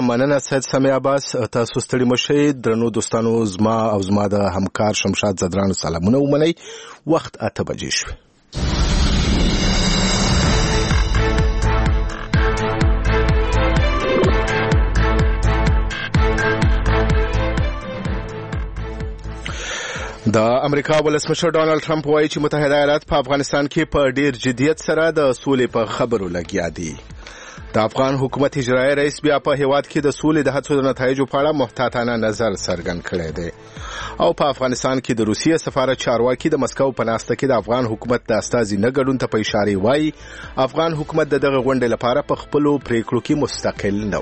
مننه سید سمیع عباس. تاسو ستړي مشئ درنو دوستانو، زما او زما د همکار شمشاد زدران سلامونه ومنئ. وخت 8 بجې شوې. د امریکا ولسمشر ډانلډ ټرمپ وایي چې متحده ایالات په افغانستان کې په ډیر جدیت سره د سولې په خبرو لګیا دي. د افغان حکومت اجرایي رئیس بیا په هیواد کې د سولې د هڅو د نتایجو په اړه محتاطانه نظر څرګند کړی دی او په افغانستان کې د روسیې سفارت چارواکي د مسکو په ناسته کې د افغان حکومت د استازي نه ګډون ته په اشاره وایي افغان حکومت دغه غونډې لپاره په خپلو پریکړو کې مستقل نه و.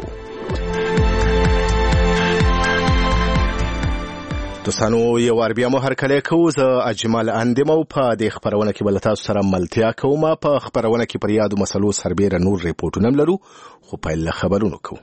دوستانو یو وار بیا مو هرکلی کوو. زه اجمل اندیم او په دې خپرونه کې بل تاسو سره ملتیا کوم. په خپرونه کې پر یادو مسلو سربېره نور ریپورتونه لرو، خو پیل له خبرونو کوو.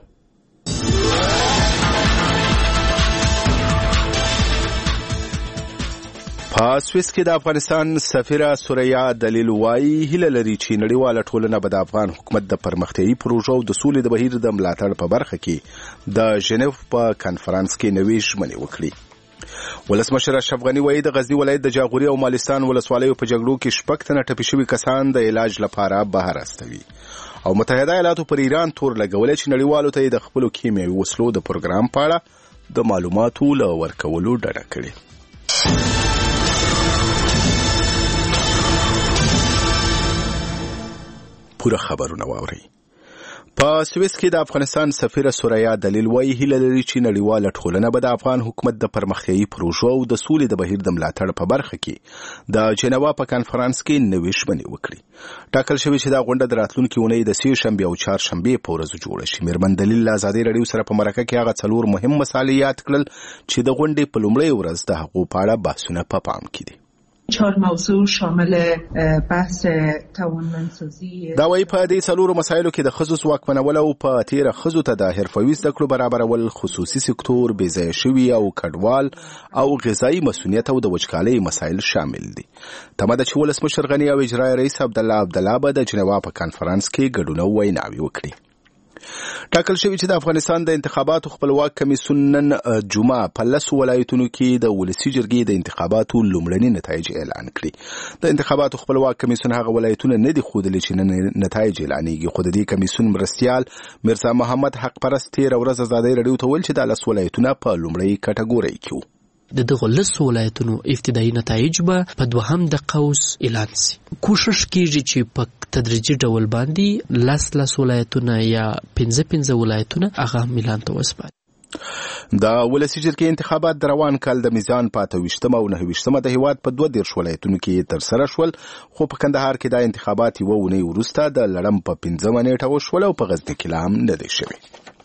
په سویس کې د افغانستان سفیره سوریا دلیل وایي هیله لري چې نړیواله ټولنه به د افغان حکومت د پرمختیایي پروژو او د سولې د بهیر د ملاتړ په برخه کې د ژنیو په کانفرنس کې نوې ژمنې وکړي. ولسمشر اشرف غني وایي د غزنی ولایت د جاغوري او مالستان ولسوالیو په جګړو کې 6 تنه ټپي شوي کسان د علاج لپاره بهر استوي او متحده ایالاتو پر ایران تور لګولې چې نړیوالو ته د خپل کیمیاوي وسلو د پروګرام په اړه د معلوماتو له ورکولو ډډه کړې. پوره خبرونه واورئ. په سویس کې د افغانستان سفیره سوریا دلیل وایي هیله لري چې نړیواله ټولنه به د افغان حکومت د پرمختیایي پروژو او د سولې د بهیر د ملاتړ په برخه کې د جنیوا په کانفرنس کې نوې ژمنې وکړي. ټاکل شوی چې دا غونډه د راتلونکي اونۍ د سې شنبې او چهارشنبې په ورځو جوړه شي. میرمن دلیل له ازادي راډیو سره په مرکه کې هغه 4 مهم مسایل یاد کړل چې د غونډې په لومړۍ ورځ د هغو په اړه بحثونه په پام کې دي. 4 موضوع شامل بحث توانمندسازی دا وایي په دې 4 مسایلو کې د ښځو ځواکمنول او په تیره ښځو ته د حرفوي زده کړو برابرول، خصوصي سکتور، بېځایه شوي او کډوال او غذایي مسؤلیت او د وچکالۍ مسایل شامل دي. تمه ده چې ولسمشر غني او اجرایي رئیس عبدالله به د جنیوا په کانفرنس کې ګډون او ویناوې وکړي. ټاکل شوی چې د افغانستان د انتخاباتو خپلواک کمیسیون نن جمعه په 10 ولایتونو کې د ولسي جرګې د انتخاباتو لومړني نتایج اعلان کړي. د انتخاباتو خپلواک کمیسیون هغه ولایتونه نه دي ښودلي چې نن نتایج اعلانېږي، خو د دې کمیسیون مرستیال میرزا محمد حق پرست تېره ورځ ازادۍ راډیو ته ویل چې د 10 ولایتونه په لومړۍ کټګورۍ کې وو. د دغه 10 ولایتونو ابتدایي نتایج به په دوهم د قوس اعلان شي. کوشش کیږي چې په تدریجي ډول باندې 10 ولایتونه یا 15 ولایتونه هغه اعلان ته وسپاري. د ولسي جرګې انتخابات د روان کال د میزان په 28 او 29 د هیواد په 12 ولایتونو کې تر سره شول، خو په کندهار کې د انتخابات یو ونې وروسته د لړم په 15 نیټه وشول او په غزني کې هم نه دی شوی.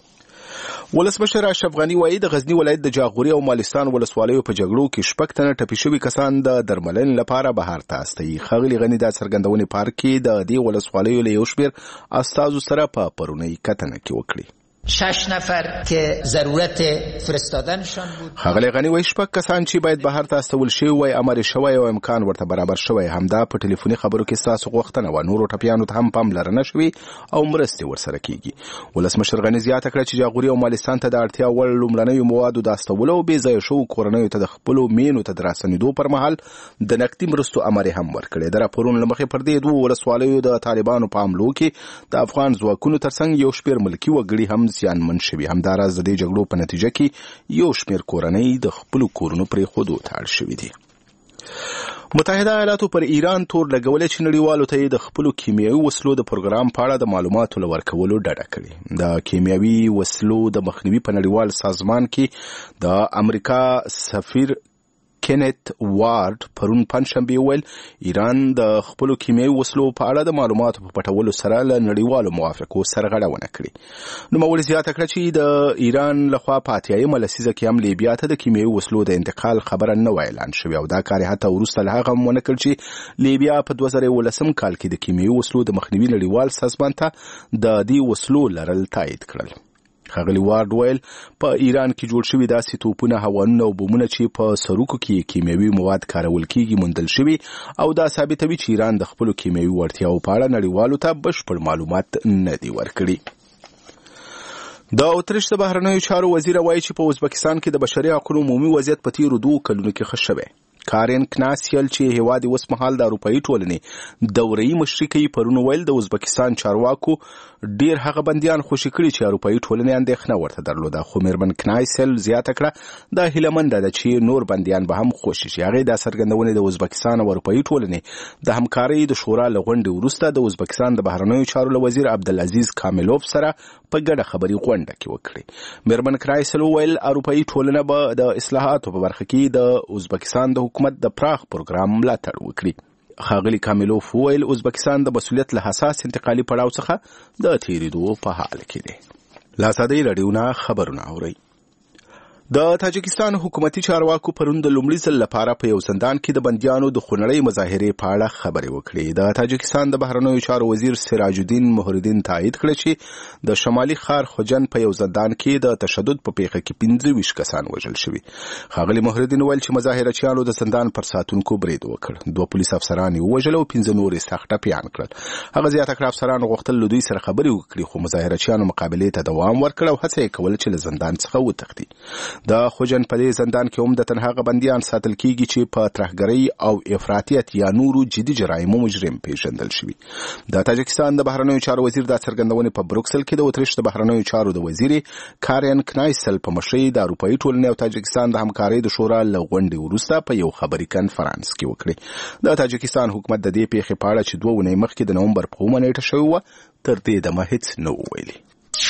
ولسمشر اشرف غني وایي د غزنی ولایت د جاغوري او مالستان ولسوالیو په جګړو کې 6 تنه ټپي شوي کسان د درملنې لپاره بهر ته استوي. ښاغلي غني د څرګندونې پارک کې د دې ولسوالیو له یو شمېر استازو سره په پرونی کتنه کې وکړي. 6 نفر که ضرورت فرستادنشان بود. ښاغلی غني وایي 6 کسان چې باید بهر ته استول شوي وای امر شوی او امکان ورته برابر شوی، همدا په ټلیفوني خبرو کې ستاسو غوښتنه و. نورو ټپیانو ته هم پاملرنه شوې او مرستې ورسره کیږي. ولسمشر غني زیاته کړه چې جاغوري او مالستان ته د اړتیا وړ لومړنیو موادو د استولو او بېځایه شوو کورنیو ته د خپلو مینو ته د راستنېدو پر مهال د نقدي مرستو امر هم ورکړی. د راپورونو له مخې پر دې 2 ولسوالیو د طالبانو په حملو کې د افغان ځواکونو ترڅنګ یو شمېر ملکي وګړي هم زیانمن شوي. همداراز د دې جګړو په نتیجه کې یو شمېر کورنۍ د خپلو کورونو پرېښودو ته اړ شوي دي. متحده ایالاتو پر ایران تور لګولې چې نړیوالو ته د خپلو کیمیاوي وسلو د پروګرام په اړه د معلوماتو له ورکولو ډډه کړې. د کیمیاوي وسلو د مخنیوي په نړیوال سازمان کې د امریکا سفیر کینت وارد پرون پنځشنبه ویل ایران د خپل کیمیاوي وسلو په اړه د معلوماتو په پټولو سره له نړیوالو موافقو سرغړونه کړې. نو مولوی زیاته کړه چې د ایران لخوا په اتیایم لسیزه کې هم لیبیا ته د کیمیاوي وسلو د انتقال خبره نه اعلان شوې او دا کار حتی وروسته له هغه مونږ کړ چې لیبیا په 2019 کال کې د کیمیاوي وسلو د مخنیوي نړیوال سازمان ته د دې وسلو لرل تایید کړل. ښاغلي وارد ویل په ایران کې جوړ شوي داسې توپونه، هوانونه او بمونه چې په سروکو کې کیمیاوي مواد کارول کیږي موندل شوي او دا ثابتوي چې ایران د خپلو کیمیاوي وړتیاو په اړه نړیوالو ته بشپړ معلومات نه دي ورکړي. د اتریش د بهرنیو چارو وزیر وایي چې په ازبکستان کې د بشري حقوقو عمومي وضعیت په تیرو 2 کلونو کې ښه شوی. کارین کناسیل چې هیواد اوس مهال د اروپאי ټولنې دوري مشري کوي پرون ویل د ازبکستان چارواکو ډیر هغه بنديان خوشی کړي چې اروپאי ټولنې اندېښنه ورته درلوده. خو میرمن کناسیل زیاته کړه د هیلمند ده چې نور بنديان به هم خوشی شي. هغه د څرګندونې د ازبکستان او اروپאי ټولنې د همکارۍ د شورا لغونډې وروسته د ازبکستان د بهرنیو چارو وزیر عبدالعزیز کاملوف سره په ګډه خبري غونډه کې وکړي. میرمن کناسیل ویل اروپאי ټولنه به د اصلاحاتو په برخه کې د ازبکستان د حکومت د پراخ پروګرام ملاتړ وکړي. خاغلی کاملوف ویل ازبکستان د مسؤلیت له حساس انتقالي پړاو څخه د تیریدو په حال کې دی. لاسادی رادیونا خبرونه اوري. د تاجکستان حکومتي چارواکو پرون د لومړي ځل لپاره په یو زندان کې د بنديانو د خونړۍ مظاهرې په اړه خبرې وکړې. د تاجکستان د بهرنیو چارو وزیر سراج الدین محردین تایید کړ چې د شمالي ښار خوجن په یو زندان کې د تشدد په پیښه کې 25 کسان وژل شوي. خاغلی محردین ویل چې مظاهرچیانو د زندان پر ساتونکو برید وکړ. 2 پولیس افسران یې وژل او 15 نور یې سخت ټپیان کړل. هغه زیاته کړ افسرانو غوښتل له دوی سره خبرې وکړي خو مظاهرچیانو مقابلې ته دوام ورکړ او هڅه یې کوله چې له زندان څخه وتښتي. د خوجن په دې زندان کې هم د تنهاغه بنديان ساتل کیږي چې په ترهګرۍ او افراطیت یا نورو جدي جرایمو مجرم پیژندل شوي. د تاجکستان د بهرنیو چارو وزیر د څرګندونې په بروکسل کې د اتریش د بهرنیو چارو د وزیر کارین کنایسل په مشرۍ د اروپאי ټولنې او تاجکستان د همکارۍ د شورا لغونډې وروسته په یو خبري کانفرنس کې وکړي. د تاجکستان حکومت د دې پیښې په اړه چې 2 ونې مخکې د نومبر په 1 نیټه شوی و تر دې دمه هیڅ نه ویلي.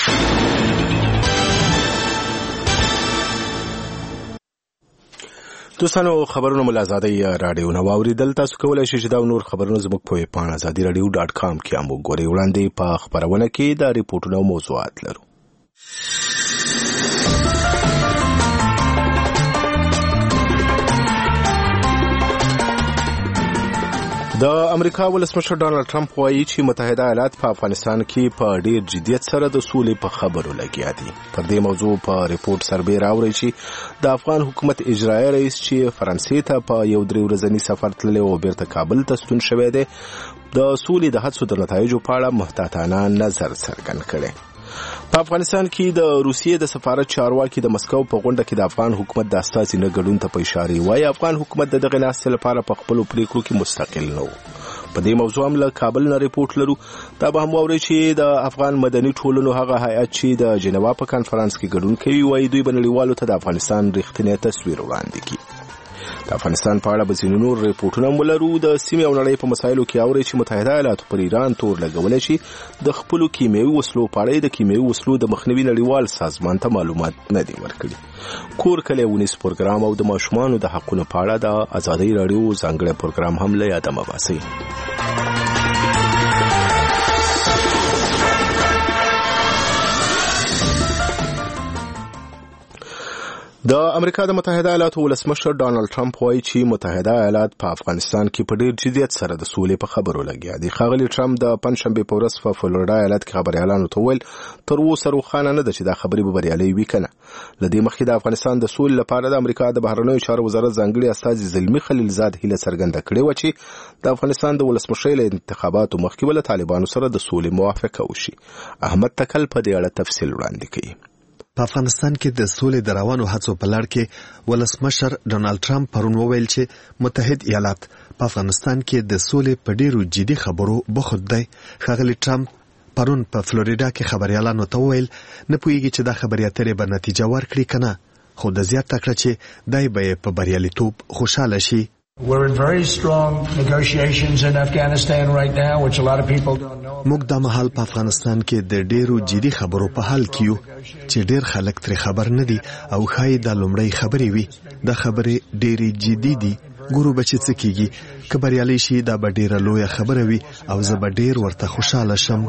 دوستانو خبرونه ملازادي رادیو نو اوریدل. تاسو کولای شئ چې دا نور خبرونه زموږ په پاڼه azadiradio.com کې هم وګورئ. وړاندې په خبرونه کې د ریپورتونو موضوعات لرو. د امریکا ولسمشر ډانلډ ټرمپ وایي چې متحده ایالات په افغانستان کې په ډیر جدیت سره د سولې په خبرو لګیا دي. پر دې موضوع په ریپورت سربېره راوړی چې د افغان حکومت اجرایي رئیس چې فرانسې ته په یو 3 ورځني سفر تللی او بیرته کابل ته ستون شوی دی د سولې د هڅو د نتایجو په اړه محتاطانه نظر څرګند کړی. په افغانستان کې د روسیې د سفارت چارواکي د مسکو په غونډه کې د افغان حکومت د استازي نه ګډون ته په اشاره وایي افغان حکومت د دغه ناستې لپاره په خپل پریکړو کې مستقل نه و. په دې موضوع هم له کابل نه ریپورت لرو. دا به هم واورئ چې د افغان مدني ټولنو هغه هیئت چې د جنیوا په کانفرنس کې ګډون کوي وایي دوی به نړیوالو ته د افغانستان رښتینی تصویر وړاندې کړي. د افغانستان په اړه به ځینې نور ریپورټونه ولرو. د سیمې او نړۍ په مسایلو کې اوري چې متحده ایالاتو پر ایران تور لګولی چې د خپلو کیمیاوي وسلو په اړه د کیمیاوي وسلو د مخنیوي نړیوال سازمان ته معلومات نه دي ورکړي. کور کلی ونیس پروګرام او د ماشومانو د حقونو په اړه د ازادۍ راډیو ځانګړی پروګرام هم له یاده مه باسئ. د امریکا د متحده ایالاتو ولسمشر ډانلډ ټرمپ وایي چې متحده ایالات په افغانستان کې په ډیر جدیت سره د سولې په خبرو لګیا دي. خاغلی ټرمپ د پنځشنبه په ورځ په فلوریدا ایالت کې خبريالانو ته ویل تر اوسه روښانه نه ده چې دا خبرې به بریالۍ وي کنه. لدې مخکې د افغانستان د سولې لپاره د امریکا د بهرنیو چارو وزارت ځانګړي استازي زلمی خلیلزاد هیله څرګنده کړې و چې د افغانستان د ولسمشر له انتخاباتو مخکې ول طالبانو سره د سولې موافقه وشي. احمد تکل په دې اړه تفصیل وړاندې کوي. په افغانستان کې د سولې د روانو هڅو په لړ کې ولسمشر ډونالد ټرمپ پرون وویل چې متحد ایالات په افغانستان کې د سولې په ډیرو جدي خبرو بوخت دی. ښاغلی ټرمپ پرون په فلوریدا کې خبريالانو ته وویل نه پوهیږي چې دا خبرې اترې به نتیجه ورکړي کنه خو د زیاته کړه چې دای به په بریالیتوب خوشاله شي. We're in very strong negotiations in Afghanistan right now, which a lot of people don't know. موږ د مهال په افغانستان کې د ډیرو جدي خبرو په حال کې یو چې ډیر خلک ترې خبر نه دي او خای د لومړی خبرې وي. د خبرې ډېری جدي دي. ګورو بچی څه کیږي که بریالي شي دا به ډیره لویه خبره وي او زه به ډیر ورته خوشاله شم.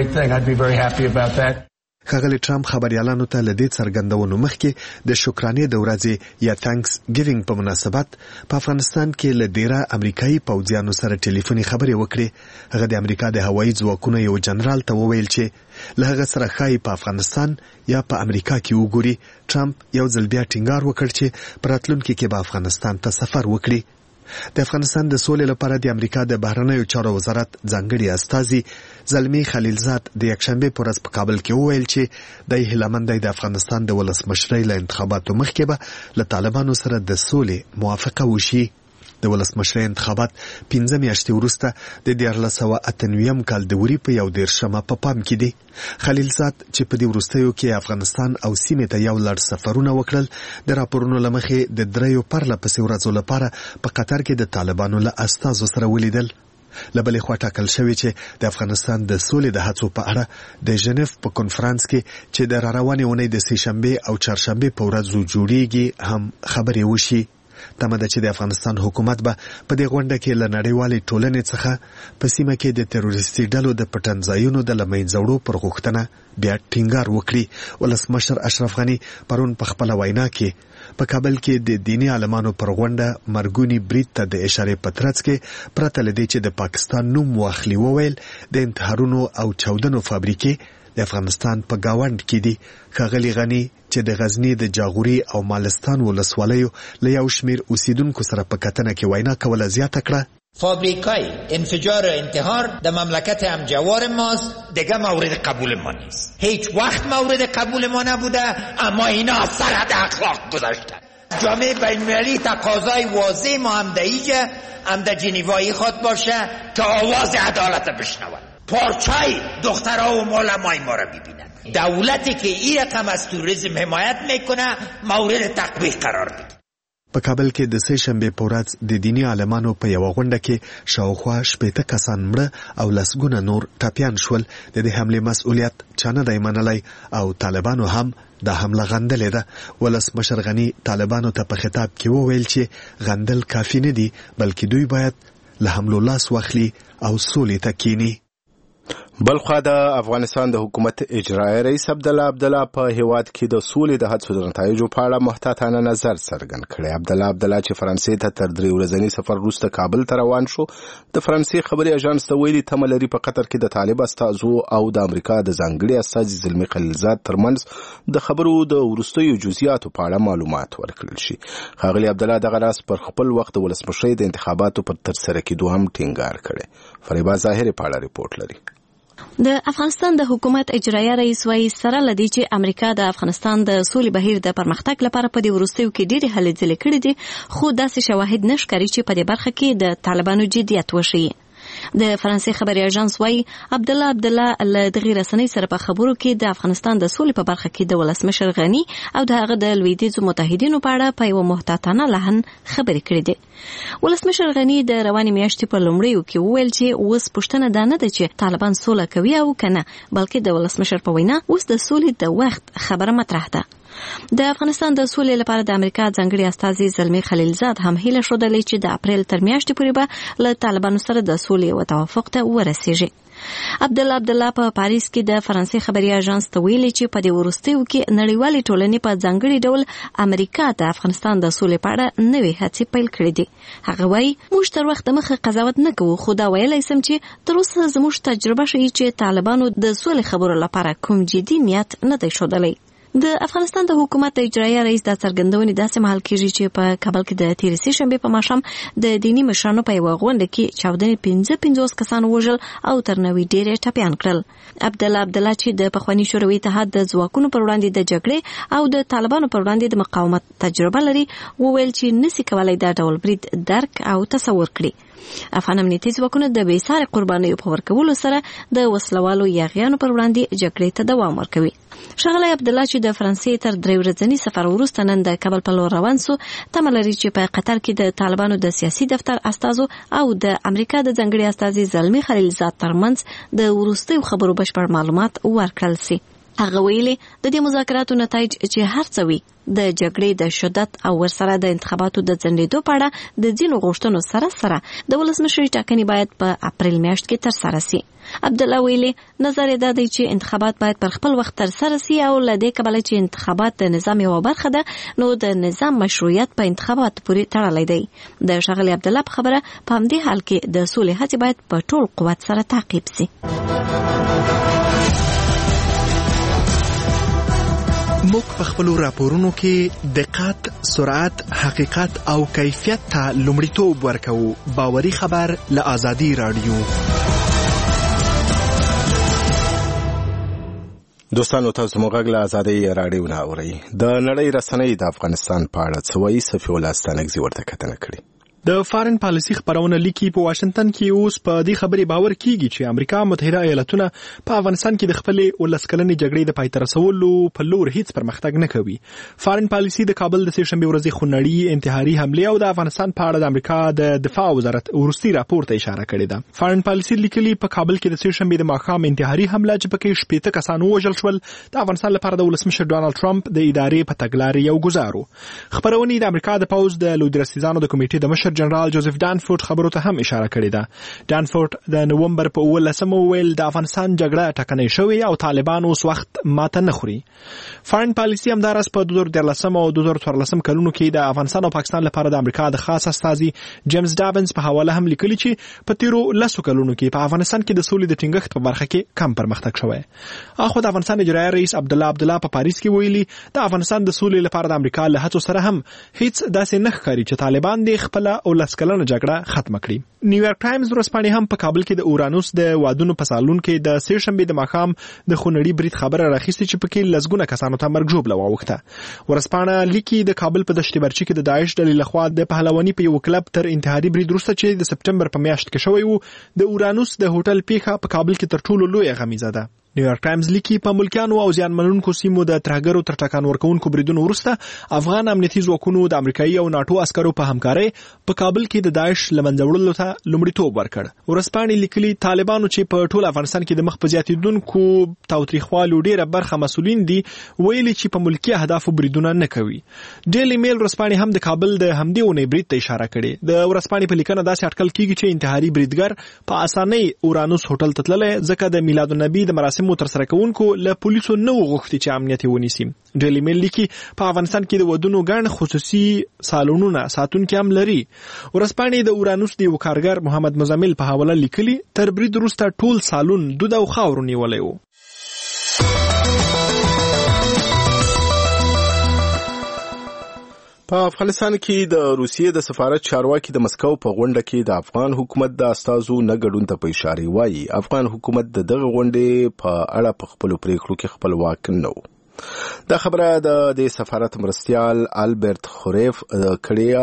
ښاغلی ټرمپ خبريالانو ته له دې څرګندونو مخکې د شکرانې د ورځې یا تانکس ګیوینګ په مناسبت په افغانستان کې له ډیره امریکایي پوځیانو سره ټلیفوني خبرې وکړې. هغه د امریکا د هوایي ځواکونو یو جنرال ته وویل چې له هغه سره ښایي په افغانستان یا په امریکا کې وګوري. ټرمپ یو ځل بیا ټینګار وکړ چې په راتلونکي کې به افغانستان ته سفر وکړي. د افغانستان د سولې لپاره د امریکا د بهرنیو چارو وزارت ځانګړي استازي زلمی خلیلزاد د یکشنبه په ورځ په کابل کې وویل چې د هیلمند د افغانستان د ولسمشرۍ له انتخاباتو مخکې به له طالبانو سره د سولې موافقه وشي. د ولسمشرۍ انتخابات 15 میاشتې وروسته د 1998 کال د وري په 11 په پام کې دي. خلیلزاد چې په دې وروستیو کې افغانستان او سیمې ته یو لړ سفرونه وکړل، د راپورونو له مخې د 3 پرله پسې ورځو لپاره په قطر کې د طالبانو له استازو سره ولیدل. له بلې خوا ټاکل شوی چې د افغانستان د سولې د هڅو په اړه د ژنیف په کنفرانس کې چې د راروانې اونۍ د سهشنبه او چهارشنبه په ورځو جوړیږي هم خبرې وشي. تمه ده چې د افغانستان حکومت به په دې غونډه کې له نړیوالې ټولنې څخه په سیمه کې د تروریستي ډلو د پټنځایونو د له منځه وړو پر غوښتنه بیا ټینګار وکړي. ولسمشر اشرف غني پرون په خپله وینا کې په کابل کې د دیني عالمانو پر غونډه مرګونی برید ته د اشارې په ترڅ کې پرته له دې چې د پاکستان نوم واخلي وویل د انتحارونو او چاودنو فابریکې د افغانستان په گاوند کې دي. ښاغلي غني چې د غزنی د جاغوري او مالستان ولسوالیو له یو شمیر اوسیدونکو سره په کتنه کې وینا کوله زیاته کړه فابریکای انفجار و انتحار در مملکت همجوار ماست، دیگه مورد قبول ما نیست. هیچ وقت مورد قبول ما نبوده، اما اینا از سرحد اخلاق گذاشتن. جامعه بین‌المللی تقاضای واضح ما همده جنیوایی خود باشه که آواز عدالت بشنود. پارچای دخترها و معلمای ما را ببینند. دولتی که این رقم از توریسم حمایت میکنه مورد تطبیق قرار بده. په کابل کې د سهشنبه په ورځ د دیني عالمانو په یو غونډه کې شاوخوا 80 کسان مړه او لسګونه نور ټپیان شول. د دې حمله مسؤلیت چا نه دی منلی او طالبانو هم د حمله غندلې ده. ولسمشر غني طالبانو ته په خطاب کې وویل چې غندل کافي نه دي، بلکې دوی باید له حملو لاس واخلي او سولې ته کینی. بلخوا د افغانستان د حکومت اجرایي رئیس عبدالله په هیواد کې د سولې د هڅو د نتایجو په اړه محتاطانه نظر څرګند کړی. عبدالله چې فرانسې ته تر 3 ورځني سفر وروسته کابل ته روان شو، د فرانسې خبري اژانس ته ویلي تمه لري په قطر کې د طالب استازو او د امریکا د ځانګړي استازي زلمی خلیلزاد ترمنځ د خبرو د وروستیو جزئیاتو په اړه معلومات ورکړل شي. ښاغلي عبدالله دغه راز پر خپل وخت ولسمشرۍ د انتخاباتو پر ترسره کېدو هم ټینګار کړی. فریبا ظاهري په اړه ریپورت لري. د افغانستان د حکومت اجرایي رئیس وايي سره لدی چې امریکا د افغانستان د سولې بهیر د پرمختګ لپاره په دې وروستیو کې ډېرې هلې ځلې کړې دي، خو داسې شواهد نشکري چې په دې برخه کې د طالبانو جدیت وشي. د فرانسې خبري اژانس وايي عبدالله له دغه رسنۍ سره په خبرو کې د افغانستان د سولې په برخه کې د ولسمشر غني او د هغه د لویدیځو متحدینو په اړه په یو محتاطانه لحن خبرې کړې دي. ولسمشر غني د روانې میاشتې په لومړیو کې وویل چې اوس پوښتنه دا نه ده چې طالبان سوله کوي او کنه، بلکې د ولسمشر په وینا اوس د سولې د وخت خبره مطرح ده. د افغانستان د سولې لپاره د امریکا ځانګړي استازي زلمی خلیلزاد هم هیله شودلې چې د اپریل تر میاشتې پورې به له طالبانو سره د سولې او توافق ته ورسیږي. عبدالله په پاریس کې د فرانسې خبري اژانس ته ویلي چې په دې وروستیو کې نړیوالې ټولنې په ځانګړي ډول امریکا د افغانستان د سولې په اړه نوې هڅې پیل کړې دي. هغه وایي موږ تر وخت مخه قضاوت نه کوو، خو دا ویلی سم چې تر اوسه زموږ تجربه ښیي چې طالبانو د سولې خبرو لپاره کوم جدي نیت نه دی ښودلی. د افغانستان د حکومت اجرایي رئیس د څرګندونې داسې مهال کېږي چې په کابل کې د تېرې سهشنبې په ماښام د دیني مشرانو په یوه غونډه کې چاودنې 55 کسان وژل او تر 90 ډېر ټپیان کړل. عبدالله چې د پخواني شوروي اتحاد د ځواکونو پر وړاندې د جګړې او د طالبانو پر وړاندې د مقاومت تجربه لري، وویل چې نسی کولای دا ډول برید درک او تصور کړي. افغان امنیتي ځواکونه د بېسارې قربانیو په ورکولو سره د وسلوالو یاغیانو پر وړاندې جګړې ته دوام ورکوي. ښاغلی عبدالله چې د فرانسې تر 3 ورځني سفر وروسته نن د کابل په لور روان سو، تمه لري چې په قطر کې د طالبانو د سیاسي دفتر استازو او د امریکا د ځانګړي استازي زلمی خلیلزاد ترمنځ د وروستیو خبرو بشپړ معلومات ورکړل سي. هغه ویلي د دې مذاکراتو نتایج چې هر څه وي د جګړې د شدت او ورسره د انتخاباتو د ځنډېدو په اړه د ځینو غوښتنو سره د ولسمشرۍ ټاکنې باید په اپریل میاشت کې ترسره سي. عبدالله ویلي نظر یې دا دی چې انتخابات باید پر خپل وخت ترسره سي او له دې کبله چې انتخابات د نظام یوه برخه ده نو د نظام مشروعیت په انتخاباتو پورې تړلی دی. د ښاغلي عبدالله په خبره په همدې حال کې د سولې هڅې باید په ټول قوت سره تعقیب سي. موږ په خپلو راپورونو کې دقت، سرعت، حقیقت او کیفیت ته لومړیتوب ورکوو. باوري خبر له آزادي راډیو. دوستانو تاسو موږ غږ له آزادي راډیو نه اورئ. د نړۍ رسنۍ د افغانستان په اړه څه وایي؟ صفي الله ستانکزي ورته کتنه کړې. د فارن پالیسي خبرونه لیکي په واشنگټن کې اوس په دې خبرې باور کیږي چې امریکا متحده ایالاتونه په افغانستان کې د خپل ولسکلنې جګړې د پای ته رسولو په لور هیڅ پرمختګ نه کوي. فارن پالیسي د کابل د سهشنبه ورځې خونړۍ انتحاري حمله او د افغانستان په اړه د امریکا د دفاع وزارت ورستي راپور ته اشاره کړې ده. فارن پالیسي لیکلي په کابل کې د سهشنبه د ماښام انتحاري حمله چې پکې 70 کسان وژل شول د افغانستان لپاره د ولسمشر ډونالد ټرمپ د ادارې په تګلارې یو ګزارو. خبرونه د امریکا د پوز د لویدرسیزانو د کمیټې د مشر جنرال جوزف ډانفورد خبرو ته هم اشاره کړې ده. ډانفورد د نومبر په 18 ویل د افغانستان جګړه ټکنۍ شوې او طالبان اوس وخت ماته نه خوري. فارن پالیسي همدارس په 2013 او 2014 کلونو کې د افغانستان او پاکستان لپاره د امریکا د خاص استازي جیمز ډابنز په حواله هم لیکلي چې په تیرو 10 کلونو کې په افغانستان کې د سولې د ټینګښت په برخه کې کم پرمختګ شوی. اخو د افغانستان اجرایي رئیس عبدالله په پاریس کې ویلي د افغانستان د سولې لپاره د امریکا له هڅو سره هم هیڅ داسې نه ښکاري چې طالبان د خپل او لسکلنه جګړه ختم کړي. نیویارک ټایمز ورځپاڼې هم په کابل کې د اورانوس د وادونو په سالون کې د سهشنبه د ماښام د خونړي برید خبره راخیستې چې پکې لسګونه کسانو ته مرګ ژوبله واوښته. ورځپاڼه لیکي د کابل په دشت برچي کې د داعش ډلې لخوا د پهلواني په یو کلب تر انتحاري برید وروسته چې د سپټمبر په میاشت کې شوی وو د اورانوس د هوټل پیښه په کابل کې تر ټولو لویه غمیزه ده. نیویارک ټایمز لیکي په ملکیانو او زیانمنونکو سیمو د ترهګرو تر ټکان ورکوونکو بریدونو وروسته افغان امنیتي ځواکونو د امریکایي او ناټو عسکرو په همکارۍ په کابل کې د داعش له منځه وړلو ته لومړیتوب ورکړ. ورځپاڼې لیکلي طالبانو چې په ټول افغانستان کې د مخ په زیاتېدونکو تاوتریخوالو ډېره برخه مسؤلین دي ویلي چې په ملکي اهدافو بریدونه نه کوي. ډیلی میل ورځپاڼې هم د کابل د همدې اونۍ برید ته اشاره کړې. د ورځپاڼې په لیکنه داسې اټکل کیږي چې انتحاري بریدګر په اسانۍ اورانوس هوټل ته تللی ځکه د میلاد النبي د مراسمو ترسره کوونکو له پولیسو نه وغوښتي چې امنیت ونیسي. ډیلی میل لیکي په افغانستان کې د ودونو ګڼ خصوصي سالونونه ساتونکي هم لري. ورځپاڼې د اورانوس د یو کارګر محمد مزمل په حواله لیکلي تر برید وروسته ټول سالون دود او خاورو نیولی و. په افغانستان کې د روسیې د سفارت چارواکي د مسکو په غونډه کې د افغان حکومت د استازو نه ګډون ته په اشاره وایي افغان حکومت د دغه غونډې په اړه په خپل پریکړو کې خپلواک نه و. دا خبره د سفارت مرستیال البرت خوریف کړي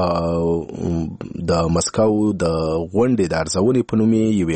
او د مسکو د غونډې د ارزونې په نوم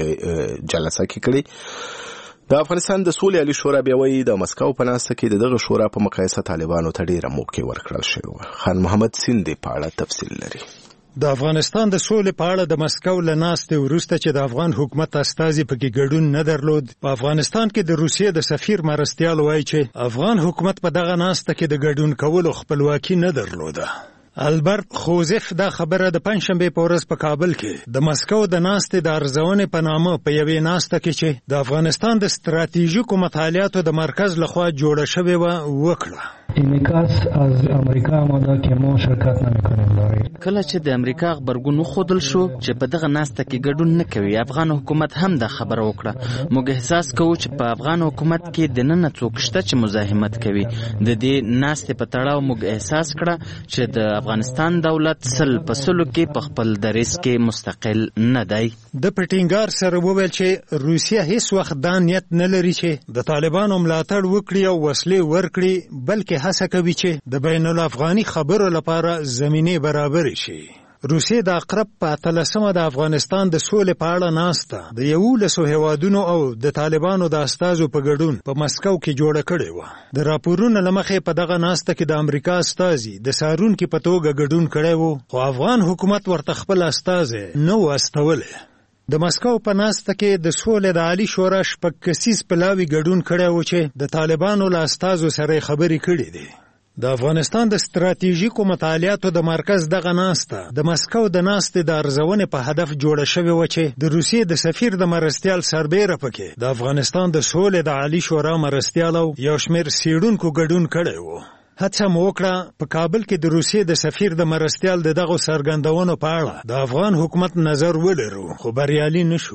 یې جلسه کې کړي. د افغانستان د سولې عالی شورا بیا وایي د مسکو په ناسته کې دغه شورا په مقایسه طالبانو ته ډیره موقع ورکړل شوې. خان محمد سیندی په اړه تفصیل لري. د افغانستان د سولې په اړه د مسکو له ناستې وروسته چې د افغان حکومت استازي پکې ګډون نه درلود، په افغانستان کې د روسیې د سفیر مرستیال وایي چې افغان حکومت په دغه ناسته کې د ګډون کولو خپلواکي نه درلوده. البرت خوزف دا خبره د پنځشنبه په ورځ په کابل کې د مسکو د ناستې د ارزونې په نامه په یوې ناسته کې چې د افغانستان د ستراتیژیکو مطالعاتو د مرکز لخوا جوړه شوې وکړه. انعکاس از امریکا آمده که ما شرکت نمی‌کنیم. کله چې د امریکا خبرګون خودل شو چې په دغه ناسته کې ګډون نه کوي، افغان حکومت هم دا خبره وکړه. موږ احساس کوو چې په افغان حکومت کې د نن څوک شته چې مزاحمت کوي. د دې ناستې په تړاو موږ احساس کړه چې د افغانستان دولت سل په سلو کې په خپل دریځ کې مستقل نه دی. د پټینګار سره وویل چې روسیه هیڅ وخت دا نیت نه لري چې د طالبانو ملاتړ وکړي او وسلې ورکړي، بلکې هڅه کوي چې د بین الافغاني خبرو لپاره زمینه برابر شي. روسیې د اقرب په 13مه د افغانستان د سولې په اړه ناسته د 11 هیوادونو او د طالبانو د استازو په ګډون په مسکو کې جوړه کړې وه. د راپورونو له مخې په دغه ناسته کې د امریکا استازي د سارونکي په توګه ګډون کړی وو، خو افغان حکومت ورته خپل استازی نه و استولی. د مسکو په ناسته کې د سولې د عالی شورا شپږ کسیز پلاوي ګډون کړی و چې د طالبانو له استازو سره خبرې کړې دي. د افغانستان د ستراتیژیکو مطالعاتو د مرکز دغه ناسته د مسکو د ناستې د ارزونې په هدف جوړه شوې وه چې د روسیې د سفیر د مرستیال سربیره پکې د افغانستان د سولې د عالی شورا مرستیال او یو شمېر څېړونکو ګډون کړی و. هڅه مو وکړه په کابل کې د روسیې د سفیر د مرستیال د دغو څرګندونو په اړه د افغان حکومت نظر ولرو، خو بریالي نشو.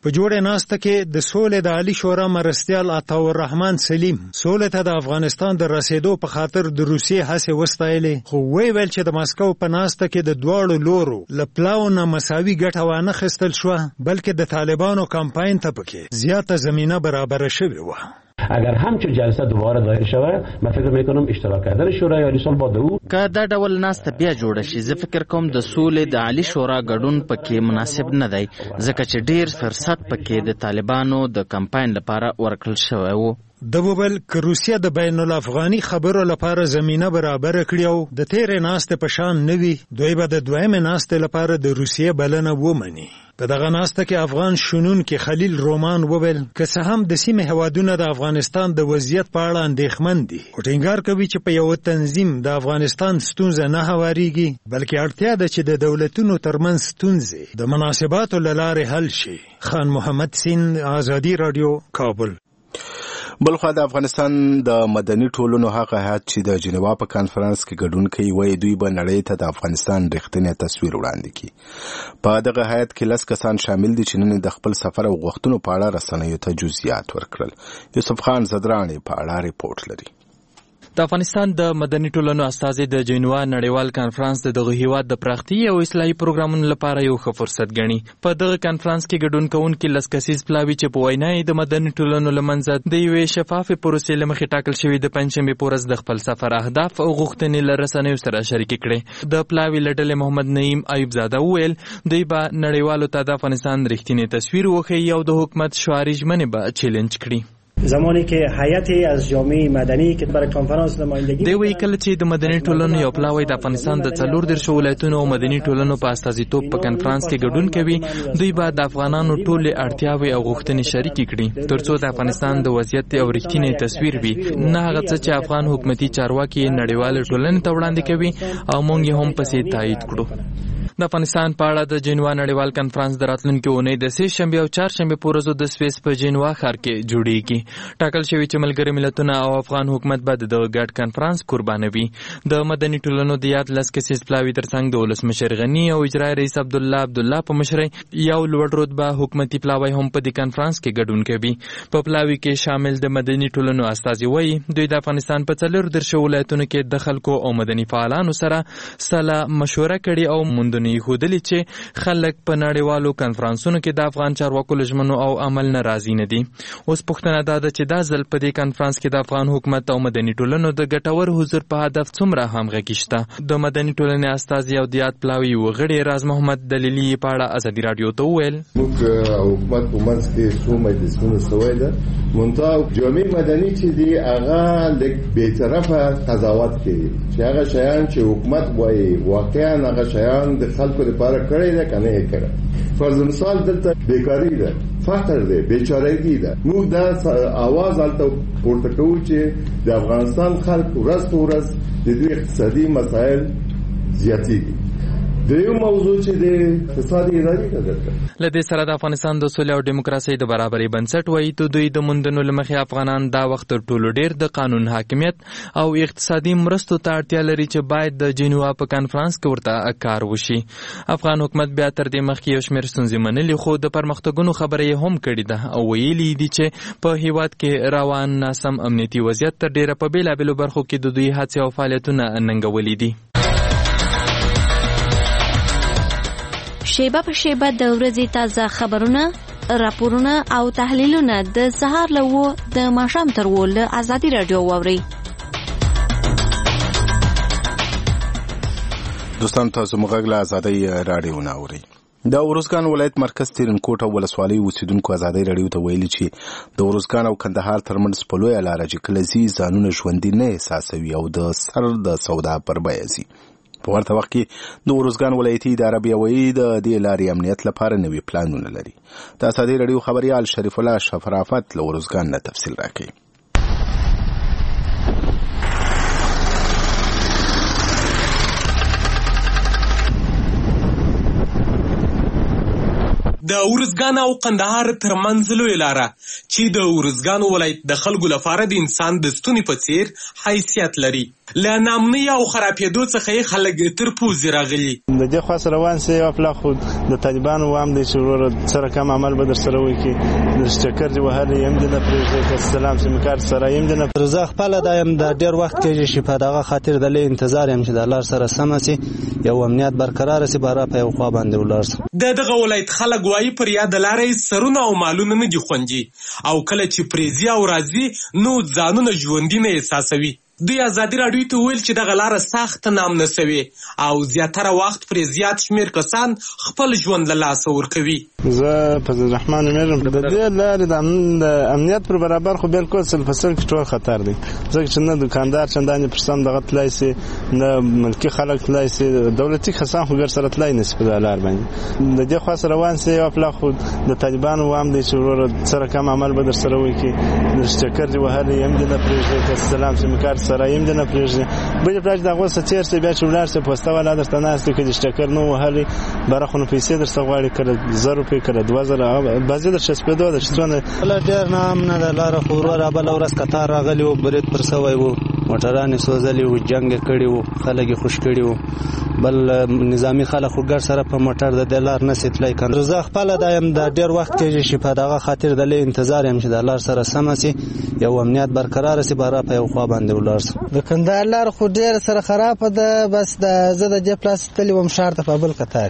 په جوړه ناسته کې د سولې د عالی شورا مرستیال عطا الرحمن سلیم سولې ته د افغانستان د رسیدو په خاطر د روسیې هڅې وستایلې، خو ویل چې د ماسکو په ناسته کې د دواړو لورو له پلاو نه مساوي ګټه وانه خستل شو، بلکې د طالبانو کمپاین ته پکې زیاته زمینه برابر شوې وه. اگر همچون جلسه دوباره دایر شود من فکر میکنم اشتراک کردن شورای عالی صلح با او که دا ډول ناسته بیا جوړه شي، زه فکر کوم د سولې د عالی شورا ګډون پکې مناسب نه دی، ځکه چې ډیر فرصت پکې د طالبانو د کمپاین لپاره ورکړل شوی و. د وبل که روسیه د بین الافغاني خبرو لپاره زمینه برابر کړی او د تیرې ناستې په شان نه وي، دوی به د دویمې ناستې لپاره د روسیې بلنه ومني. په دغه ناسته کې افغان شنونکي خلیل رومان وویل که څه هم د سیمې هیوادونه د افغانستان د وضعیت په اړه اندېښمن دي، خو ټینګار کوي چې په یو تنظیم د افغانستان ستونزه نه هوارېږي، بلکې اړتیا ده چې د دولتونو ترمنځ ستونزې د مناسباتو له لارې حل شي. خان محمد سین، آزادي راډیو، کابل. بلخوا د افغانستان د مدني ټولنو هغه هیات چې د جنیوا په کانفرنس کې ګډون کوي وایي دوی به نړۍ ته د افغانستان رښتینی تصویر وړاندې کړي. په دغه هیات کې 10 کسان شامل دي چې نن د خپل سفر او غوښتنو په اړه رسنیو ته جزئیات ورکړل. یوسف خان زدرانی په اړه ریپورت لري. د افغانستان د مدني ټولنو استازي د جنیوا نړیوال کانفرنس د دغه هیواد د پراختیا او اصلاحي پروګرامونو لپاره یو ښه فرصت ګڼي. په دغه کانفرنس کې ګډون کوونکي 10 کسیز پلاوي چې په وینا یې د مدني ټولنو لمنځه د یوې شفافې پروسې له مخې ټاکل شوي د پنجشنبې په ورځ د خپل سفر اهداف او غوښتنې له رسنیو سره شریکې کړې. د پلاوي له ډلې محمد نعیم ایوب زاده وویل دوی به نړیوالو ته د افغانستان رښتینی تصویر وښیي او د حکومت شعاري ژمنې به چیلنج کړي. زمانی که هیئتی از جامعه مدنی که برای کنفرانس نمایندگی دی وی کله چې د مدني ټولنو یو پلاوی د افغانستان د 14 ولایتونو او مدني ټولنو په استازیتوب په کنفرانس کې ګډون کوي، دوی به د افغانانو ټولې اړتیاوې او غوښتنې شریکې کړي ترڅو د افغانستان د وضعیت او رښتینی تصویر وي، نه هغه څه چې افغان حکومتي چارواکي نړیوال ټولنې ته وړاندې کوي او موږ یې هم پسې تایید کړو. د افغانستان په اړه د جنیوا نړیوال کانفرنس د راتلونکي اونۍ د سې شنبې او چهارشنبې په ورځو د سویس په جنیوا ښار کې جوړیږي. ټاکل شوی چې ملګري ملتونه او افغان حکومت به د ګډ کانفرنس قربانوي. د مدني ټولنو د یاد 10 کسیز پلاوي ترڅنګ د ولسمشر غنی او اجرایي رئیس عبدالله په مشرۍ یو لوړ رتبه حکومتي پلاوی هم په دې کانفرنس کې ګډون کوي. په پلاوي کې شامل د مدني ټولنو استازي وایي دوی د افغانستان په 14 ولایتونو کې د خلکو او مدني فعالانو سره سلا مشوره کړې او موندنې ښودلې چې خلک په نړیوالو کنفرانسونو کې د افغان چارواکو له ژمنو او عمل نه راضي نه دي. اوس پوښتنه دا ده چې دا ځل په دې کنفرانس کې د افغان حکومت او مدني ټولنو د ګټور حضور په هدف څومره همغږي شته. د مدني ټولنې استازي او د یاد پلاوي وغړي راز محمد دلیلي په اړه ازادي راډیو ته وویل موږ حکومت په منځ کې څو مجلسونه سوی ده منتها جامعه مدني چې دی هغه لږ بی‌طرفه قضاوت کوي چې هغه شیان چې حکومت وایي واقعا هغه شیان د خلکو لپاره کړی ده کنه یې کړی. فرض مثال دلته بیکاری ده، فقر ده، بیچارهګي ده. موږ دا आवाज الته پورته کوو چې د افغانستان خلک ورځ په ورځ د دوی اقتصادي مسایل زیاتېږي. دیو موضوع چې د اقتصادي ادارې ده. لدې سره د افغانستان د سولې او دیموکراسۍ د برابرۍ بنسټ وایي ته دوی د موندنو لمخې افغانان دا وخت تر ټولو ډیر د قانون حاکمیت او اقتصادي مرستو ته اړتیا لري چې باید د جنیوا په کانفرنس کې ورته کار وشي. افغان حکومت بیا تر دې مخکې یو شمېر ستونزې منلي خو د پرمختګونو خبره یې هم کړې ده او ویلي دي چې په هیواد کې روان ناسم امنیتي وضعیت تر ډیره په بیلابیلو برخو کې د دوی هڅې او فعالیتونه ننګولي دي. شیبه په شیبه د ورځې تازه خبرونه، راپورونه او تحلیلونه د سهار له 9 د ماښام تر 10 له آزادي راډیو واورئ. دوستان تاسو موږ له آزادي راډیو ناوري. د اورزګان ولایت مرکز تیرنکوټ او ولسوالۍ اوسیدونکو آزادي راډیو ته ویلي چې د اورزګان او کندهار ترمنځ په لویه لاره چې کله ځي ځانونه ژوندي نه احساسوي او د سر د سودا پر بیه ځي. په ورته وخت کې د اورزګان ولایتي اداره بیا وایي د دې لارې امنیت لپاره نوي پلانونه لري. د آزادي راډیو خبریال شریف الله شفرافت له اورزګان نه تفصیل راکوي. د د ارزګان او قندهار ترمنځ لویه لاره چې د ارزګان ولایت د خلکو لپاره د انسان د ستوني په څیر حیثیت لري. له نامنۍ او خرابېدو څخه یې خلک تر پوزې راغلي. د دې خوا سره روان سي یو پلا خو د طالبانو وام دی چې وروره سره کم عمل به در سره وکړي. د چکر دې وهلی یم دې نه پرېږدي که سلام سیمکارت سره یم دې نه. زه خپله دا یم د ډېر وخت کېږي چې په دغه خاطر د لږ انتظار یم چې د لار سره سمه سي یو امنیت برقراره سي باره په یو خوا باندې ولاړ سي. د دغه ولایت خلک وایي پر یاده لاره یې سرونه او مالونه نه دي خوندي او کله چې پرې ځي او راځي نو ځانونه ژوندي نه احساسوي. دوی ازادي راډیو ته ویل چې دغه لاره سخت نامنه سوې او زیاتره وخت پرې زیات شمیر کسان خپل ژوند له لاسه ورکوي. زه فضل الرحمن میرم. د دې لارې د امنیت پر برابر خو بالکل سل فصل کې ټول خطر دی ځکه چې نه دکاندار چندانې پر سم دغه تلای سي نه ملکي خلک تلای سي دولتي کسان خو ګر سره تلای نه سي په دغه لار باندې. د دې خوا سره روان سي یو پلا خو د طالبانو وام دی چې وروره سره کم عمل به در سره وکړي. د چکر دې وهلی یم دې نه پرېږدي که سلام سیمکارت سره یم دې نه پرېږدي. بلې پلاش د هغو څه تېر سي بیا چې ولاړ سي پوسته والا درته ناست وي که د چکر نه وهلی بره خو نو پیسې درڅه غواړي کله 1000 روپۍ کله 2000 بعضې در شسپېدو ده چې څونه کله ډېر ناامنه ده لاره خو وروره بله ورځ قطار راغلی و برید پر سوی و موټران یې سوځلي وو جنګ یې کړي وو خلک یې خوش کړي وو بل نظامي خلک خو ګډ سره په موټر د دې لار نه سي تللی کنه. زه خپله دا یم د ډېر وخت کېږي چې په دغه خاطر د لږ انتظار یم چې د لار سره سمه سي یو امنیت برقراره سي باره په یو خوا باندې ولاړ سي. د کندهار لار خو ډېره سره خرابه ده بس زه د دې پلاس تللی وم ښار ته په بل قطار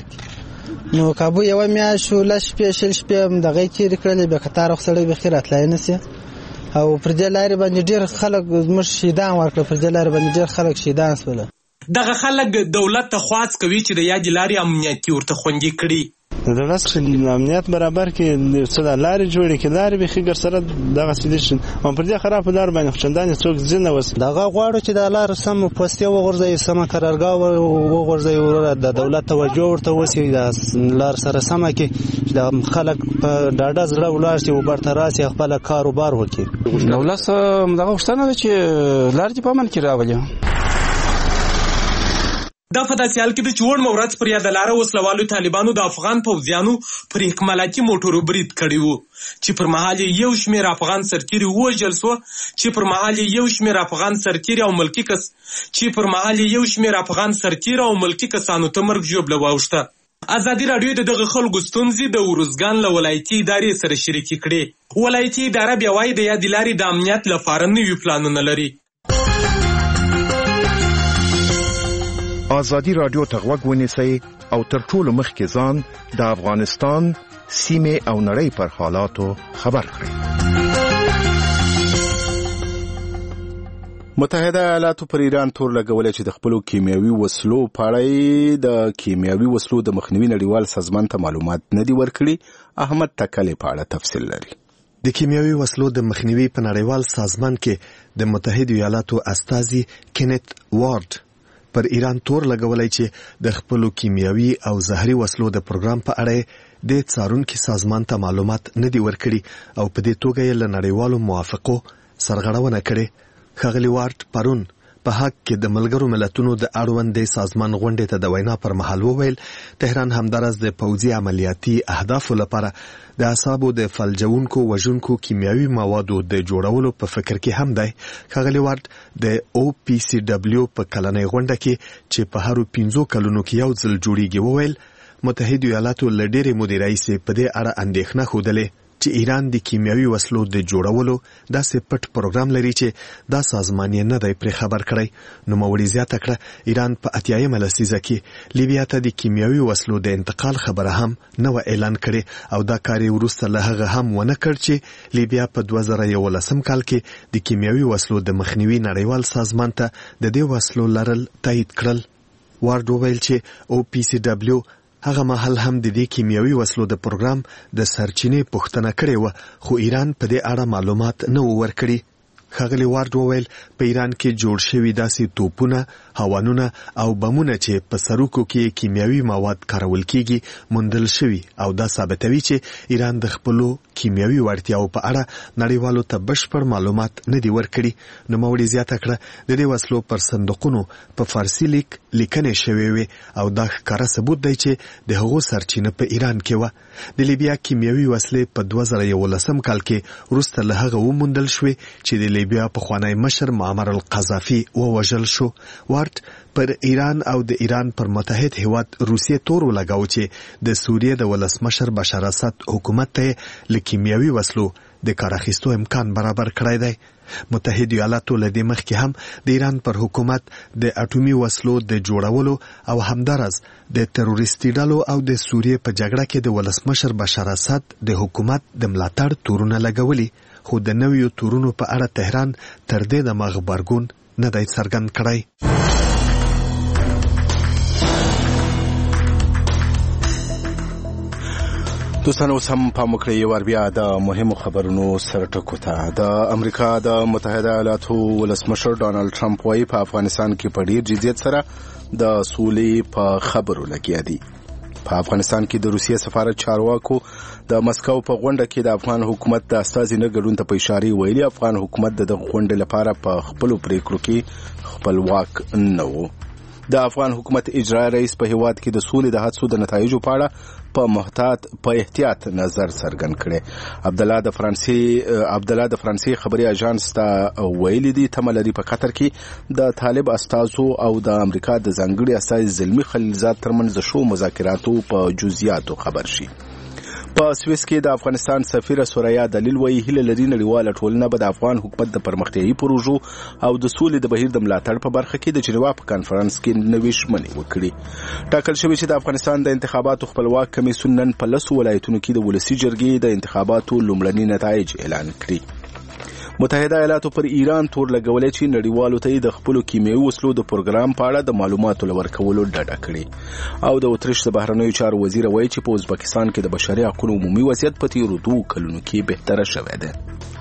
کې نو کابو یوه میاشت شو لس شپې شل شپې هم دغه یې تېرې کړلې بیا قطار خو سړی بیخي راتلی نه سي او پر دې لارې باندې ډېر خلک زموږ شهیدان ورکړه. پر دې لارې باندې ډېر خلک شهیدان سوله. دغه خلک دولت ته خواست کوي چې د یادې لارې امنیتي ورته خوندي کړي. د دولت امنیت برابر کې څه د لارې جوړې کړي لارې بیخي ګر سره دغسې دي او پر دې خرابه لار باندې خو چندانې څوک ځي نه اوس. دغه غواړو چې د لار سم پوستې وغورځوي سمه قرارګاه وغورځوي وروره د دولت توجه ورته وسي د لار سره سمه کړي چې د خلک په ډاډه زړه ولاړ شي وبرته راسي خپله کاروبار وکړي. دولت دغه غوښتنه ده چې لار دې په امن کې راولي. دا په داسې حال کې ده چې وړمه ورځ پر یاده لاره وسلوالو طالبانو د افغان پوځیانو پر اکمالاتي موټرو برید کړی و چې پر مهال یو شمېر افغان سرتیري ووژل سوه چې پر مهال یو شمېر افغان سرتیري او ملکي کسانو ته مرګ ژوبله واوښته. ازادي راډیو د دغه خلکو ستونزې د ارزګان له ولایتي ادارې سره شریکې کړې. ولایتي اداره بیا وایي د یادې لارې د امنیت لپاره نوي پلانونه لري. ازادي راډیو ته غوږ ونیسئ او تر ټولو مخکې ځان د افغانستان سیمې او نړۍ پر حالاتو خبر کړئ. متحده ایالاتو پر ایران تور لګولې چې د خپلو کیمیاوي وسلو په اړه د کیمیاوي وسلو د مخنیوي نړیوال سازمان ته معلومات نه دي ورکړي. احمد تکلې په اړه تفصیل لري. د کیمیاوي وسلو د مخنیوي په نړیوال سازمان کې د متحده ایالاتو استازي کینت وارد پر ایران تور لګولای چې د خپلو کیمیاوي او زهري وسلو د پروګرام په اړه د څارونکو سازمان ته معلومات نه دي ورکړي او په دې توګه یې له نړیوالو موافقو سرغړونه کړې. ښاغلي وارد پرون په حق کې د ملګرو ملتونو د اړوندې سازمان غونډې ته د وینا پر مهال وویل تهران همدارس د پوځي عملیاتي اهدافو لپاره د اعصابو د فلجونکو وژونکو کیمیاوي موادو د جوړولو په فکر کې هم دی. ښاغلي وارد د OPCW په کلنۍ غونډه کې چې په هرو 15 کلونو کې یو ځل جوړیږي وویل متحده ایالاتو له ډېرې مودې راهیسې په دې اړه اندېښنه ښودلې چې ایران د کیمیاوي وسلو د جوړولو داسې پټ پروګرام لري چې دا سازمان یې نه دی پرې خبر کړی. نوموړي زیاته کړه ایران په 80مه لسیزه کې لیبیا ته د کیمیاوي وسلو د انتقال خبره هم نه و اعلان کړې او دا کار یې وروسته له هغه هم ونه کړ چې لیبیا په 2011 کال کې د کیمیاوي وسلو د مخنیوي نړیوال سازمان ته د دې وسلو لرل تایید کړل. وارد وویل چې OPCW هغه مهال هم د دې کیمیاوي وسلو د پروګرام د سرچینې پوښتنه کړې و خو ایران په دې اړه معلومات نه ورکړي. ښاغلي وارد وویل په ایران کې جوړ شوي داسې توپونه، هاوانونه او بمونه چې په سروکو کې کیمیاوي مواد کارول کیږي موندل شوي او دا ثابتوي چې ایران د خپلو کیمیاوي وړتیاو په اړه نړیوالو ته بشپړ معلومات نه دي ورکړي. نوموړي زیاته کړه د دې وسلو پر صندوقونو په فارسي لیکنې شوې وي او دا ښکاره ثبوت دی چې د هغو سرچینه په ایران کې وه. د لیبیا کیمیاوي وسلې په 2011 کال کې وروسته له هغه وموندل شوې چې د لیبیا پخوانی مشر معمر القذافي ووژل شو. وارد پر ایران او د ایران پر متحد هیواد روسیې تور ولګاو چې د سوریې د ولسمشر بشار اسد حکومت ته له کیمیاوي وسلو د کار اخیستو امکان برابر کړی دی. متحد ایالاتو له دې مخکې هم د ایران پر حکومت د اټومي وسلو د جوړولو او همدارس د تروریستي ډلو او د سوریې په جګړه کې د ولسمشر بشار اسد د حکومت د ملاتړ تورونه لګولي، خو د نویو تورونو په اړه تهران تر دې دمه غبرګون نه دی څرګند کړی. دوستانو اوس هم پام وکړئ یو وار بیا د مهمو خبرونو سرټکو ته. د امریکا د متحده ایالاتو ولسمشر ډانلډ ټرمپ وايي په افغانستان کې په ډیر جدیت سره د سولې په خبرو لګیا دي. په افغانستان کې د روسیې سفارت چارواکو د مسکو په غونډه کې د افغان حکومت د استازي نه ګډون ته په اشاره ویلي افغان حکومت د غونډې لپاره په خپل پریکړو کې خپلواک نه و. د افغان حکومت اجرایي رئیس په هیواد کې د سولې د هڅو د نتایجو په اړه په احتیاط نظر څرګند کړي. عبدالله د فرانسې خبري اژانس ته ویلي دي تمه لري په قطر کې د طالب استازو او د امریکا د ځانګړي استازي زلمي خلیلزاد ترمنځ د شو مذاکراتو په جزئیاتو خبر شي. په سویس کې د افغانستان سفیره سوریا دلیل وایي هیله لري نړیواله ټولنه به د افغان حکومت د پرمختیایي پروژو او د سولې د بهیر د ملاتړ په برخه کې د جنیوا په کانفرنس کې نوې ژمنې وکړي. ټاکل شوی چې د افغانستان د انتخاباتو خپلواک کمیسیون نن په 10 ولایتونو کې د ولسي جرګې د انتخاباتو لومړني نتایج اعلان کړي. متحده ایالاتو پر ایران تور لګولې چې نړیوالو ته د خپل کیمیاوي وسلو د پروګرام په اړه د معلوماتو لورکولو ډډه کړي. او د اتریش د بهرنیو چارو وزیر وایي چې په ازبکستان کې د بشري حقوقو عمومي وضعیت په تیرو 2 کلونو کې بهتره شوی دی.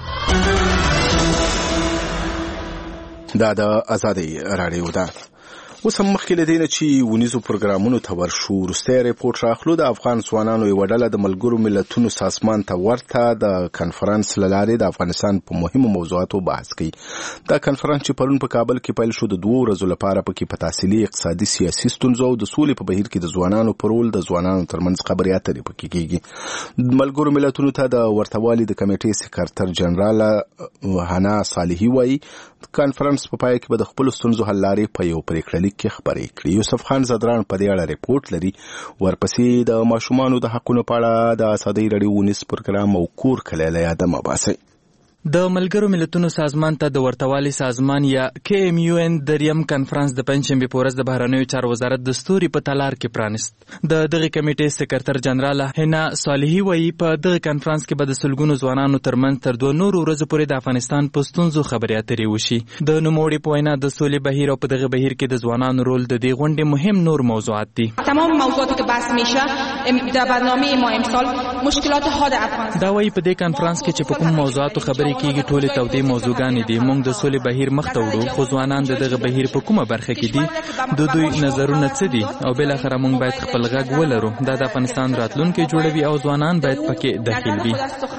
دا د ازادي رادیو ده. اوس هم مخکې له دې نه چې ونیزو پروګرامونو ته ورشو وروستی ریپورټ راخلو د افغان ځوانانو یوه ډله د ملګرو ملتونو سازمان ته ورته د کنفرانس له لارې د افغانستان په مهمو موضوعاتو بحث کوي. دا کنفرانس چې پرون په کابل کې پیل شو د 2 ورځو لپاره پکې په تحصیلي اقتصادي سیاسي ستونزو او د سولې په بهیر کې د ځوانانو په رول د ځوانانو ترمنځ خبرې اترې پکې کېږي. ملګرو ملتونو ته د ورتوالي د کمیټې سکرټر جنرال هنا صالحي وایي کانفرنس په پای کې به د خپل ستونزو حل لارې په یو پریکړه لیک کې خبرې کړي. یوسف خان زدران په دې اړه ریپورټ لري. ورپسې د ماشومانو د حقونو په اړه د ازادي رادیو ونیس پروګرام او کور کله له یاده مباحثه. د ملګرو ملتونو سازمان ته د ورتوالي سازمان یا KMUN دریم کنفرانس د پنځشنبه په ورځ د بهرنیو چارو وزارت دستوري په تالار کې پرانست. د دغه کمیټې سکرټر جنرال هنا صالحي وایي په دغه کنفرانس کې به د سلګونو ځوانانو ترمنځ تر 2 نورو ورځو پورې د افغانستان په ستونزو خبرې اترې وشي. د نوموړي په وینا د سولې بهیر او په دغه بهیر کې د ځوانانو رول د دې غونډې مهم نور موضوعات دي. تمام موضوعاتی که بحث میشه در برنامه ما امسال مشکلات حال افغانستان. دا وایي په دې کنفرانس کې چې په کوم موضوعاتو خبرې کیږي ټولې تودې موضوعګانې دي. موږ د سولې بهیر مخ ته وړو خو ځوانان د دغه بهیر په کومه برخه کې دي، د دوی نظرونه څه دي او بالاخره موږ باید خپل غږ ولرو. دا د افغانستان راتلونکی جوړوي او ځوانان باید پکې داخل وي.